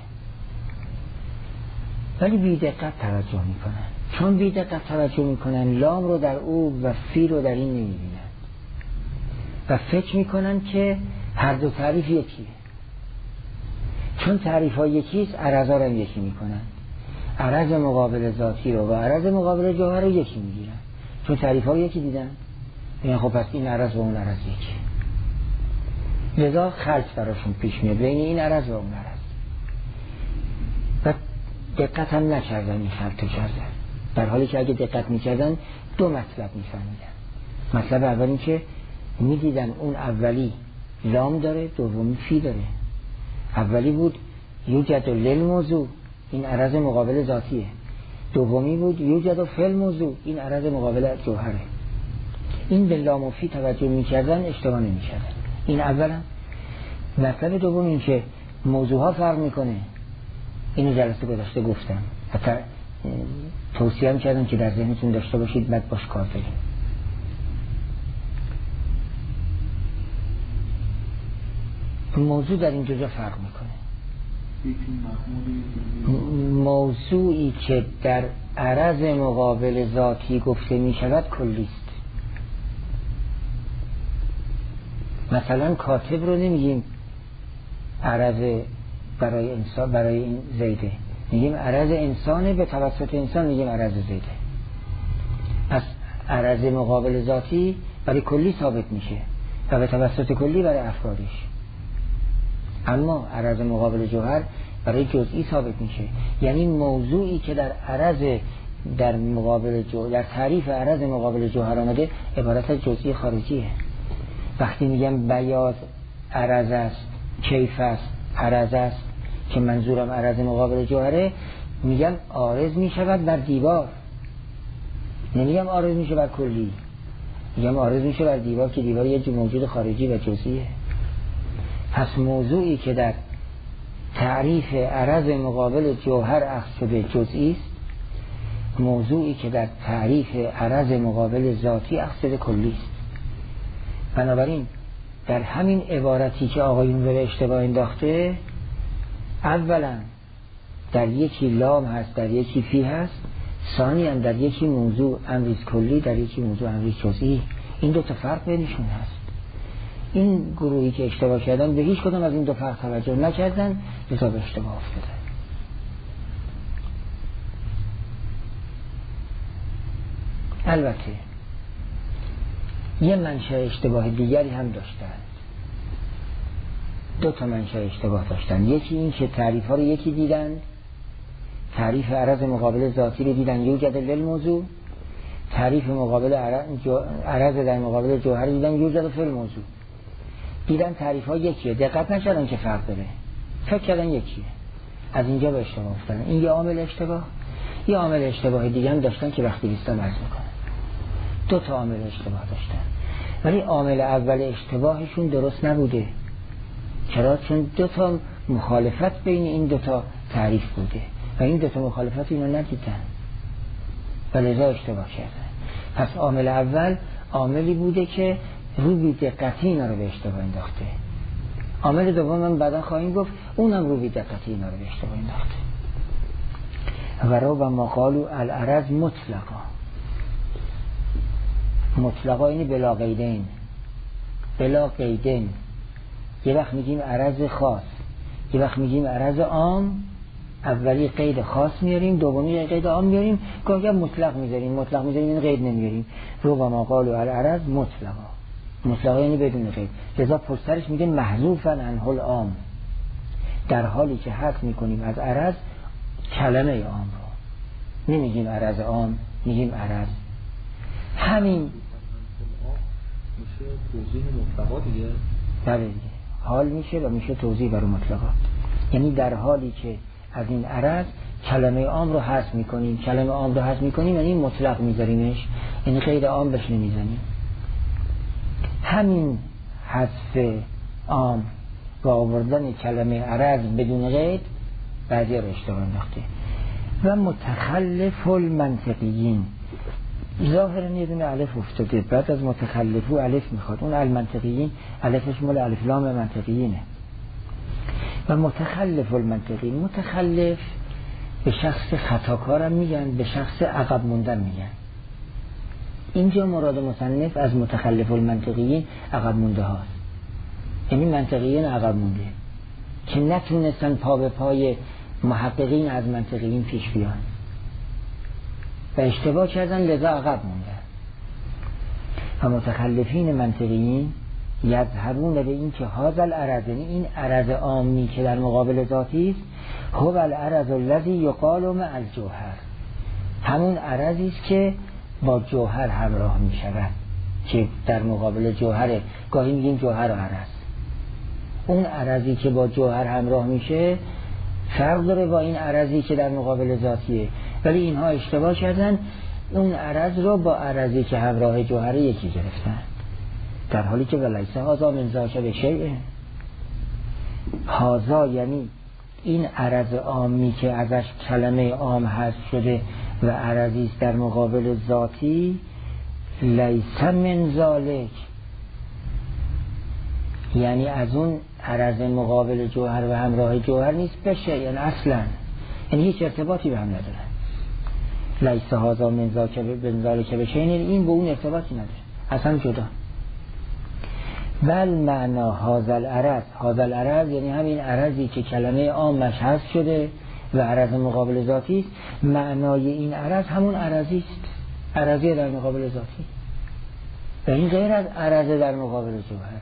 ولی بی دقت توجه میکنن. چون بی دقت توجه میکنن لام رو در او و فی رو در این نمیبینن و فکر میکنن که هر دو تعریف یکیه. چون تعریف ها یکیست عرض ها رو یکی میکنن، عرض مقابل ذاتی رو و عرض مقابل جوهر رو یکی میگیرن، چون تعریف ها یکی دیدن. این خب پس این عرض و اون عرض یکی، لذا خلط براشون پیش میاد بین این عرض و اون عرض و دقت هم نکردن این خلط کردن، در حالی که اگه دقت میکردن دو مطلب میفهمیدن. مطلب اول این که میدیدن اون اولی لام داره، دومی فی داره. اولی بود یوجد لل موضوع، این عرض مقابل ذاتیه. دومی بود یوجد فل موضوع، این عرض مقابل جوهره. این به لام و فی توجه میکردن اشتباه نمیکردن. این اولا. مطلب دوم این که موضوع ها فرق میکنه، اینو جلسه گذشته گفتم، حتی توصیه هم کردم که در ذهنتون داشته باشید بعد باش کار کنید. موضوع در این جا فرق میکنه. موضوعی که در عرض مقابل ذاتی گفته می شود کلیست. مثلا کاتب رو نمیگیم عرض برای انسان، برای این زیده، میگیم عرض انسانه، به توسط انسان میگیم عرض زیده. پس عرض مقابل ذاتی برای کلی ثابت میشه و به توسط کلی برای افرادش، اما عرض مقابل جوهر برای جزئی ثابت میشه. یعنی موضوعی که در عرض در مقابل جوهر، در تعریف عرض مقابل جوهر آمده عبارت از جزئی خارجیه. وقتی میگم بیاض عرض است، کیف است عرض است، که منظورم عرض مقابل جوهره، میگم عارض میشود بر دیوار، نمیگم عارض میشه بر کلی، میگم عارض میشه بر دیوار که دیوار یه موجود خارجی و جزئیه. پس موضوعی که در تعریف عرض مقابل جوهر اخذ شده جزئی است، موضوعی که در تعریف عرض مقابل ذاتی اخذ شده کلی است. بنابراین در همین عبارتی که آقایون به اشتباه انداخته، اولا در یکی لام هست، در یکی فی هست، ثانیاً در یکی موضوع امریز کلی، در یکی موضوع امریز جزئی. این دو تا فرق بینشون هست. این گروهی که اشتباه کردن به هیچ کدام از این دو فرق توجه نکردن، لذا به اشتباه افتادن. البته یه منشأ اشتباه دیگری هم داشتن، دو تا منشأ اشتباه داشتن. یکی این که تعریف ها رو یکی دیدن، تعریف عرض مقابل ذاتی رو دیدن یوجد للموضوع، تعریف مقابل عرض در مقابل جوهر دیدن یوجد فی الموضوع. دیدن تعریف ها یکیه، دقت نکردن که فرق داره، فکر کردن یکیه، از اینجا به اشتباه افتادن. این یه عامل اشتباه. یه عامل اشتباه دیگه هم داشتن که وقتی بیستان عرض میکنن دو تا عامل اشتباه داشتن، ولی عامل اول اشتباهشون درست نبوده. چرا؟ چون دو تا مخالفت بین این دو تا تعریف بوده و این دو تا مخالفت اینو ندیدن و لذا اشتباه کردن. پس عامل اول عاملی بوده که رو بی دقتی اینا رو به اشتباه انداخته. عامل دوم هم بعدا خواهیم گفت، اونم رو بی دقتی اینا رو به اشتباه انداخته. و رو و ما قالوا العرض مطلقا، مطلقا یعنی بلا قیدین، بلا قیدین. یه وقت میگیم عرض خاص، یه وقت میگیم عرض عام. اولی قید خاص میاریم، دومی قید عام میاریم، گاهی مطلق میذاریم، مطلق میذاریم این قید نمیاریم. رو و ما قالوا العرض مطلقا، مطلقا یعنی بدون قید. لذا پشترش میگه محذوفا عنه العام، در حالی که حذف میکنیم از عرض کلمه عام رو، نمیگیم عرض عام، میگیم عرض. همین میشه توضیح مطلقا دیگه. بله دیگه، حال میشه و میشه توضیح برای مطلقات. یعنی در حالی که از این عرض کلمه عام رو حذف میکنیم، کلمه عام رو حذف میکنیم یعنی مطلق میذاریمش، یعنی غیر عام بهش نمیزنیم. همین حذف عام و آوردن کلمه عرض بدون قید بعضی رو اشتباه انداخته. و متخلف المنطقیین، ظاهرا یه دونه الف افتاده، بعد از متخلفو الف میخواد، اون المنطقیین الفش مال الف لام منطقیینه. و متخلف المنطقیین، متخلف به شخص خطاکارم میگن، به شخص عقب موندن میگن. اینجا مراد مصنف از متخلف المنطقیین عقب مونده هاست، یعنی منطقیین عقب مونده که نتونستن پا به پای محققین از منطقیین پیش بیان و اشتباه کردن، لذا عقب موندن. و متخلفین منطقیین یظهرون به این که هذا العرض، یعنی این عرض عامی که در مقابل ذاتی است، هو العرض الذی یقال مع الجوهر، همون عرضی است که با جوهر همراه می شود، که در مقابل جوهر، گاهی میگیم جوهر و عرض. اون عرضی که با جوهر همراه میشه فرق داره با این عرضی که در مقابل ذاتیه، ولی اینها اشتباه کردن، اون عرض رو با عرضی که همراه جوهر یکی گرفتن، در حالی که ولیسه هازا من ذاک بشیء. هازا یعنی این عرض عامی که ازش کلمه عام حذف شده و عرضی است در مقابل ذاتی، لیس من ذالک، یعنی از اون عرض مقابل جوهر و همراه جوهر نیست بشه، یعنی اصلا، یعنی هیچ ارتباطی به هم ندارن. لیس هازا من ذالک بشیء، این به اون ارتباطی نداره، اصلا جدا. بل معنا هذا العرض، هذا العرض یعنی همین عرضی که کلمه عامش حذف شده و عرض مقابل ذاتی است، معنای این عرض همون عرضی است، عرضی در مقابل ذاتی و این غیر از عرض در مقابل جوهره.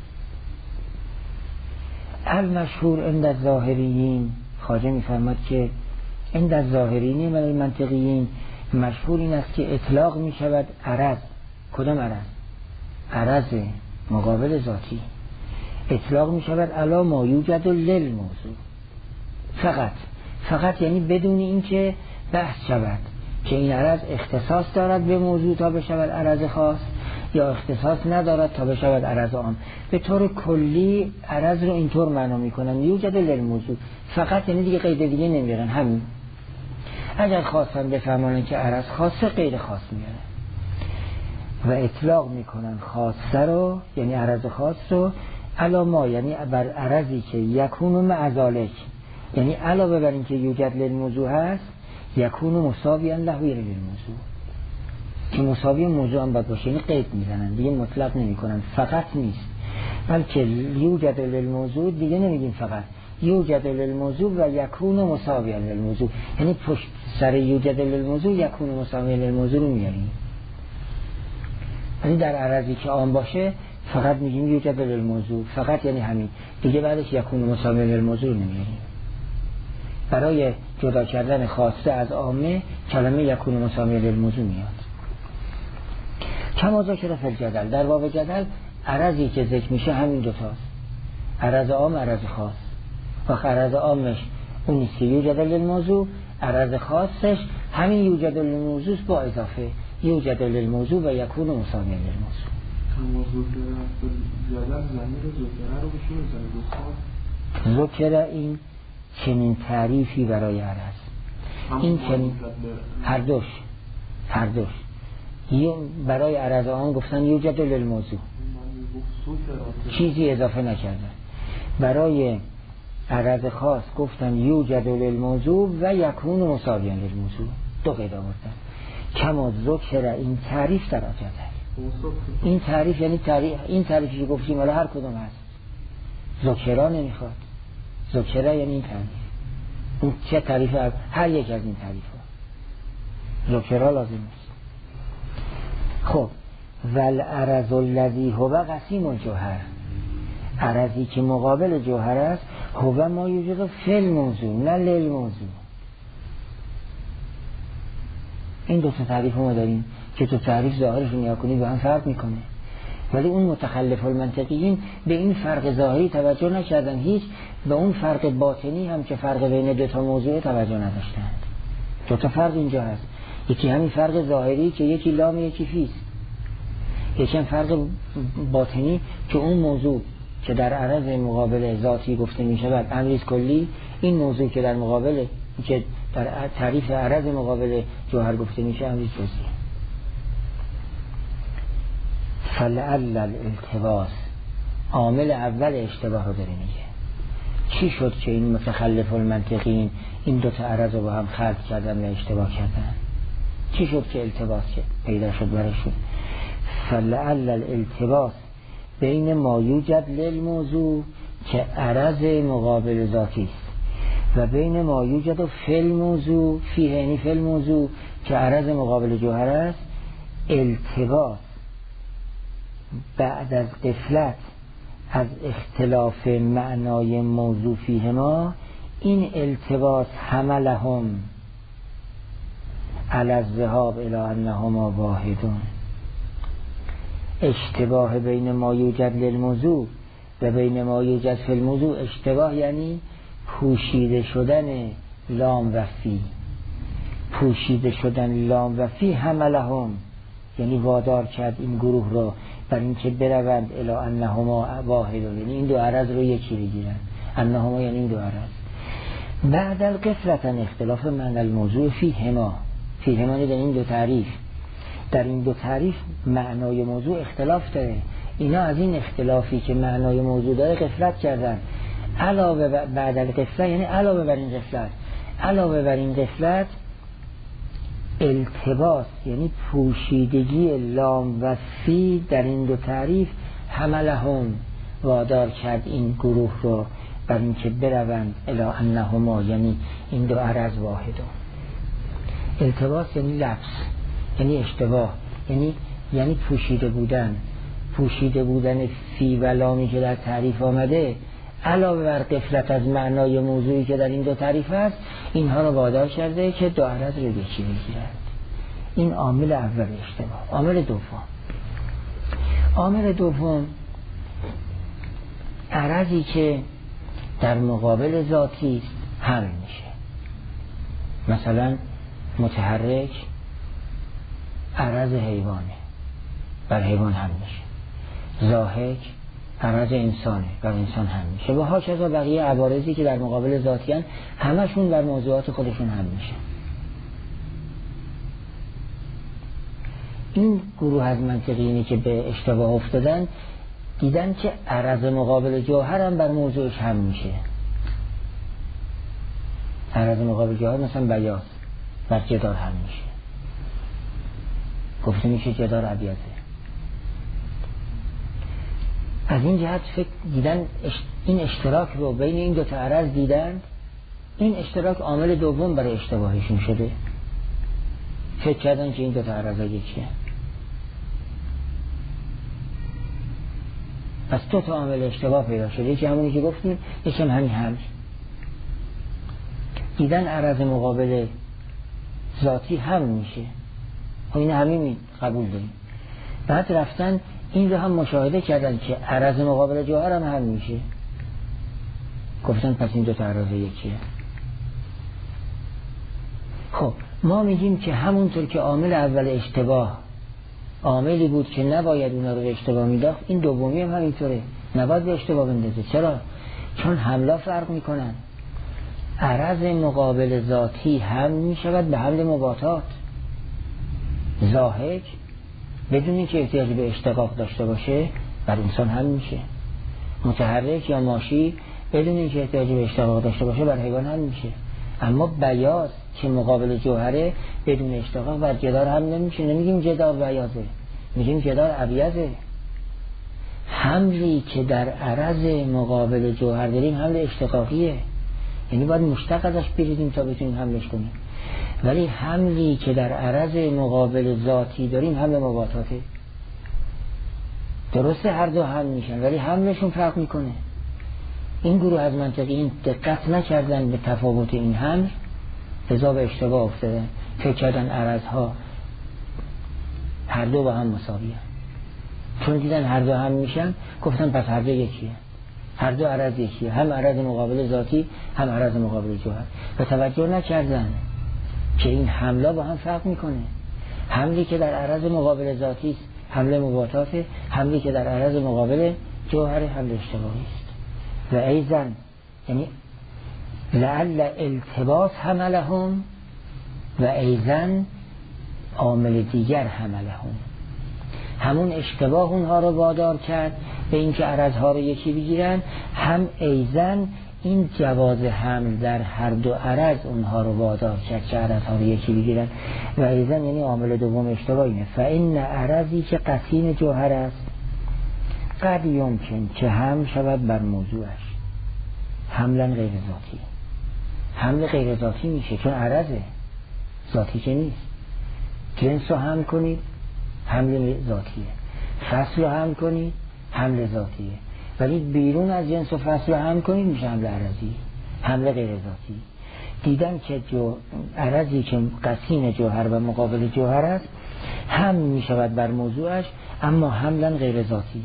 المشهور عند الظاهریین، خواجه می‌فرماد که عند الظاهرین من المنطقیین، مشهور این است که اطلاق می شود عرض. کدام عرض؟ عرض مقابل ذاتی اطلاق می شود علا ما یوجد للموضوع، فقط فقط یعنی بدون اینکه بحث شود که این عرض اختصاص دارد به موضوع تا بشود عرض خاص یا اختصاص ندارد تا بشود عرض عام. به طور کلی عرض رو اینطور معنا میکنن یوجد للموضوع، فقط یعنی دیگه قید دیگه نمیارن، همین. اگر خواستن بفهمانن که عرض خاصه غیر خاص میاره و اطلاق میکنن خاصه رو یعنی عرض خاص رو علاما یعنی بر عرضی که یکون مع ذالک، یعنی علاوه بر این که یوجد للموضوع هست یکون مساویا له للموضوع، که مساوی موضوع هم باید باشه، یعنی قید میزنن دیگه، مطلق نمیکنن فقط نیست، بلکه یوجد للموضوع دیگه نمیگیم فقط، یوجد للموضوع و یکون مساویا للموضوع، یعنی پشت سر یوجد للموضوع یکون مساویا للموضوع رو میاریم. یعنی در عرضی که عام باشه فقط میگیم یوجد للموضوع، فقط یعنی همین دیگه، بعدش یکون مساویا للموضوع رو نمیاریم. برای جدا کردن خاصه از عامه کلمه یکون مساویا للموضوع میاد. کما ذکر فی الجدل، در باب جدل عرضی که ذکر میشه همین دوتاست، عرض عام عرض خاص. و عرض عامش اون نیست که یوجد للموضوع، عرض خاصش همین یوجد للموضوع با اضافه یوجد للموضوع و یکون مساوی للموضوع. کما ذکر جدل ضمیر ذکر رو بشون زنید ذکر این چنین تعریفی برای عرض، این چنین هر دوش هر دوش برای عرض عام گفتن یوجد للموضوع، چیزی اضافه نکردن. برای عرض خاص گفتن یوجد للموضوع و یکون مساوی للموضوع، دو قید آوردن. کما ذکر این تعریف در جدل، این تعریف یعنی تعریف، این تعریفی که گفتیم حالا هر کدوم هست، ذکرا نمیخواد، ذکرا یعنی این تعریف، این چه تعریف؟ هر یک از این تعریف ها ذکرا لازم است. خب والعرض الذی هو قسیم الجوهر، عرضی که مقابل جوهر است، هو ما یوجد فی الموضوع نه للموضوع. این دو تا تعریف ما داریم که تو تعریف ظاهرشون نیا کنید با هم فرق میکنه، ولی اون متخلف المنطقیین به این فرق ظاهری توجه نکردن هیچ، به اون فرق باطنی هم که فرق بین دو تا موضوع توجه نداشتند. دو تا فرق اینجا هست، یکی همین فرق ظاهری که یکی لام یکی فیست، یکی هم فرق باطنی که اون موضوع که در عرض مقابل ذاتی گفته می شود امریز کلی، این موضوع که در مقابل که در تعریف عرض مقابل جوهر گفته میشه امریز جزئی. فلعل الالتباس، عامل اول اشتباه رو داره میگه. چی شد که این متخلف المنطقین این دوتا عرض رو با هم خلط کردن و اشتباه کردن؟ چی شد که التباس پیدا شد برشون؟ فلعل الالتباس بین ما یوجد للموضوع که عرض مقابل ذاتی است و بین ما یوجد فی الموضوع فیه یعنی فی الموضوع که عرض مقابل جوهر است، التباس بعد از غفلت از اختلاف معنای موضوع فیه ما، این التباس حملهم علی الذهاب الی انهما واحدون. اشتباه بین ما یوجد للموضوع و بین ما یوجد فی الموضوع، اشتباه یعنی پوشیده شدن لام و فی، پوشیده شدن لام و فی حملهم یعنی وادار کرد این گروه رو بر اینکه بروند الی انهما واحدون، یعنی این دو عرض رو یکی بگیرن، انهما یعنی این دو عرض. بعد الغفلة اختلاف معنی الموضوع فیهما، فیهما در این دو تعریف، در این دو تعریف معنای موضوع اختلاف داره، اینا از این اختلافی که معنای موضوع داره غفلت کردن. علاوه بعد الغفلة یعنی علاوه بر این غفلت، علاوه بر این غفلت التباس یعنی پوشیدگی لام و فی در این دو تعریف حملهم وادار کرد این گروه رو بر اینکه بروند الی انهما، یعنی این دو عرض واحدو. التباس یعنی لبس، یعنی اشتباه، یعنی یعنی پوشیده بودن. پوشیده بودن فی و لامی که در تعریف آمده علاوه بر غفلت از معنای موضوعی که در این دو تعریف هست، اینها رو وادار کرده که دو عرض رو یکی بگیرند. این عامل اول اشتباه. عامل دوم، عامل دوم عرضی که در مقابل ذاتی است حمل میشه. مثلا متحرک عرض حیوانه، بر حیوان حمل میشه. ضاحک عرض انسانه، بر انسان حمل میشه. و هاکذا بقیه عوارضی که در مقابل ذاتی هستند همشون بر موضوعات خودشون حمل میشه. این گروه از منطقیینی که به اشتباه افتادن دیدن که عرض مقابل جوهر هم بر موضوعش حمل میشه. عرض مقابل جوهر مثلا بیاض بر جدار حمل میشه، گفته میشه جدار ابیضه. از این جهت فکر دیدن این اشتراک رو بین این دو تا عرض دیدن، این اشتراک عامل دوم برای اشتباهشون شده. فکر کردن که این دو تا عرض یکیه. پس دو تا عامل اشتباه پیدا شده، یکی همونی که گفتیم، یکی هم همین حمل. دیدن عرض مقابل ذاتی حمل میشه، و این همین قبول داریم. بعد رفتن این رو هم مشاهده کردن که عرض مقابل جوهر هم حمل میشه، گفتن پس این دو تا عرض یکیه. خب ما میگیم که همونطور که عامل اول اشتباه عاملی بود که نباید اونا رو به اشتباه میداخت، این دومی هم همینطوره، نباید به اشتباه بندازه. چرا؟ چون حملا فرق میکنن. عرض مقابل ذاتی حمل میشود به حمل مباطات. ضاحک بدون اینکه احتیاج به اشتقاق داشته باشه بر انسان حمل میشه. متحرک یا ماشی بدون اینکه احتیاج به اشتقاق داشته باشه بر حیوان حمل میشه. اما بیاض که مقابل جوهره بدون اشتقاق بر جدار حمل نمیشه. نمیگیم جدار بیاضه، میگیم جدار ابیضه. حملی که در عرض مقابل جوهر داریم حمل اشتقاقیه، یعنی باید مشتق ازش بریزیم تا بتونیم حملش کنیم. ولی حملی که در عرض مقابل ذاتی داریم حمل مباطاته. درسته هر دو حمل میشن ولی حملشون فرق میکنه. این گروه از منطقیین دقت نکردن به تفاوت این حمل، لذا به اشتباه افتادن. فکر کردن عرضها هر دو با هم مساویه. چون دیدن هر دو هم میشن گفتن پس هر دو یکیه، هر دو عرض یکیه، هم عرض مقابل ذاتی هم عرض مقابل جوهر. و توجه نکردن که این حمله با هم فرق میکنه. حملی که در عرض مقابل ذاتی است حمله مباطاته، حملی که در عرض مقابل جوهر حمله اشتباهی است. و ایضا یعنی لعل التباس حملهم و ایضا عامل دیگر حملهم، همون اشتباه اونها رو وادار کرد به اینکه عرضها رو یکی بگیرن، هم ایضا این جواز حمل در هر دو عرض اونها رو وادار کرد که عرضها رو یکی بگیرن. و ایضا یعنی عامل دوم اشتباه اینه. فإن عرضی که قسیم جوهر است قد یمکن که هم شود بر موضوعش حملا غیر ذاتی. حمل غیر ذاتی میشه چون عرضه، ذاتی که نیست. جنس رو هم کنید حمل ذاتیه، فصل رو هم کنید حمل ذاتیه، ولی بیرون از جنس و فصل رو هم کنید میشه حمل عرضی، حمل غیر ذاتی. دیدن که جو عرضی که قسیم جوهر و مقابل جوهر است هم میشود بر موضوعش اما حملا غیر ذاتیه.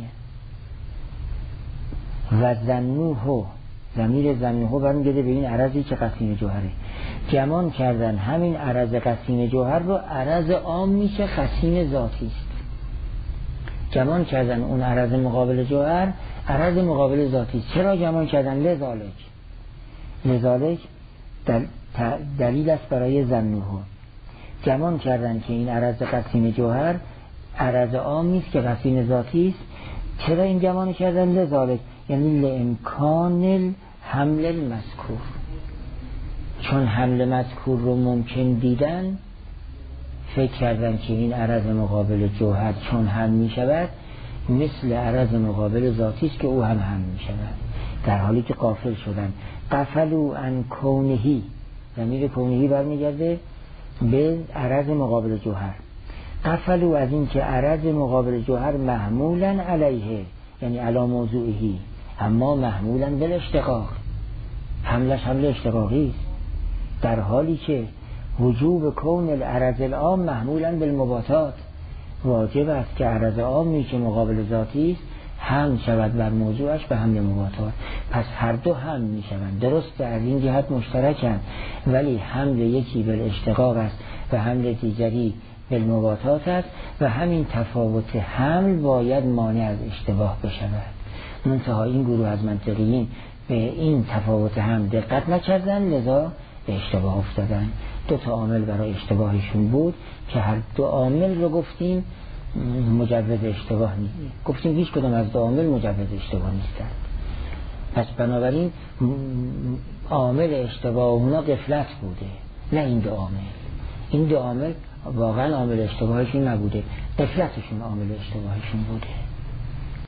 و ظنوه، ضمیر ظنوه برمیگرده به این عرضی که قسیم جوهره. گمان کردن همین عرض قسیم جوهر رو عرض عام میشه قسیم ذاتی است. گمان کردن اون عرض مقابل جوهر عرض مقابل ذاتی است. چرا گمان کردن؟ لذالک لذالک دل... دلیل است برای ظنوه. گمان کردن که این عرض قسیم جوهر عرض عام نیست که قسیم ذاتی است. چرا این گمان کردن؟ لذالک یعنی لامکان حمل المذکور، چون حمل مذکور رو ممکن دیدن فکر کردن که این عرض مقابل جوهر چون حمل می شود مثل عرض مقابل ذاتی است که او هم هم می شود، در حالی که غافل شدن. غفلوا عن کونهی، ضمیر کونهی برمیگرده به عرض مقابل جوهر. غفلوا از این که عرض مقابل جوهر محمولا علیه، یعنی علی موضوعهی، اما محمولا بالاشتقاق، حملش حمل اشتقاقی است، در حالی که وجوب کون العرض العام محمولا بالمباتات، واجب است که عرض عامی که مقابل ذاتی است هم شود بر موضوعش به حمل مباتات. پس هر دو هم می شوند، درست از این جهت مشترکند، ولی حمل یکی بالاشتقاق است و حمل دیگری بالمباتات است و همین تفاوت حمل باید مانع از اشتباه بشود. منتها این گروه از منطقیین به این تفاوت هم دقت نکردن، لذا به اشتباه افتادن. دو تا عامل برای اشتباهشون بود که هر دو عامل رو گفتیم مجوز اشتباه نیست، گفتیم هیچ کدام از دو عامل مجوز اشتباه نیستند. پس بنابراین عامل اشتباه اونا غفلت بوده، نه این دو عامل. این دو عامل واقعا عامل اشتباهشون نبوده، غفلتشون عامل اشتباهشون بوده.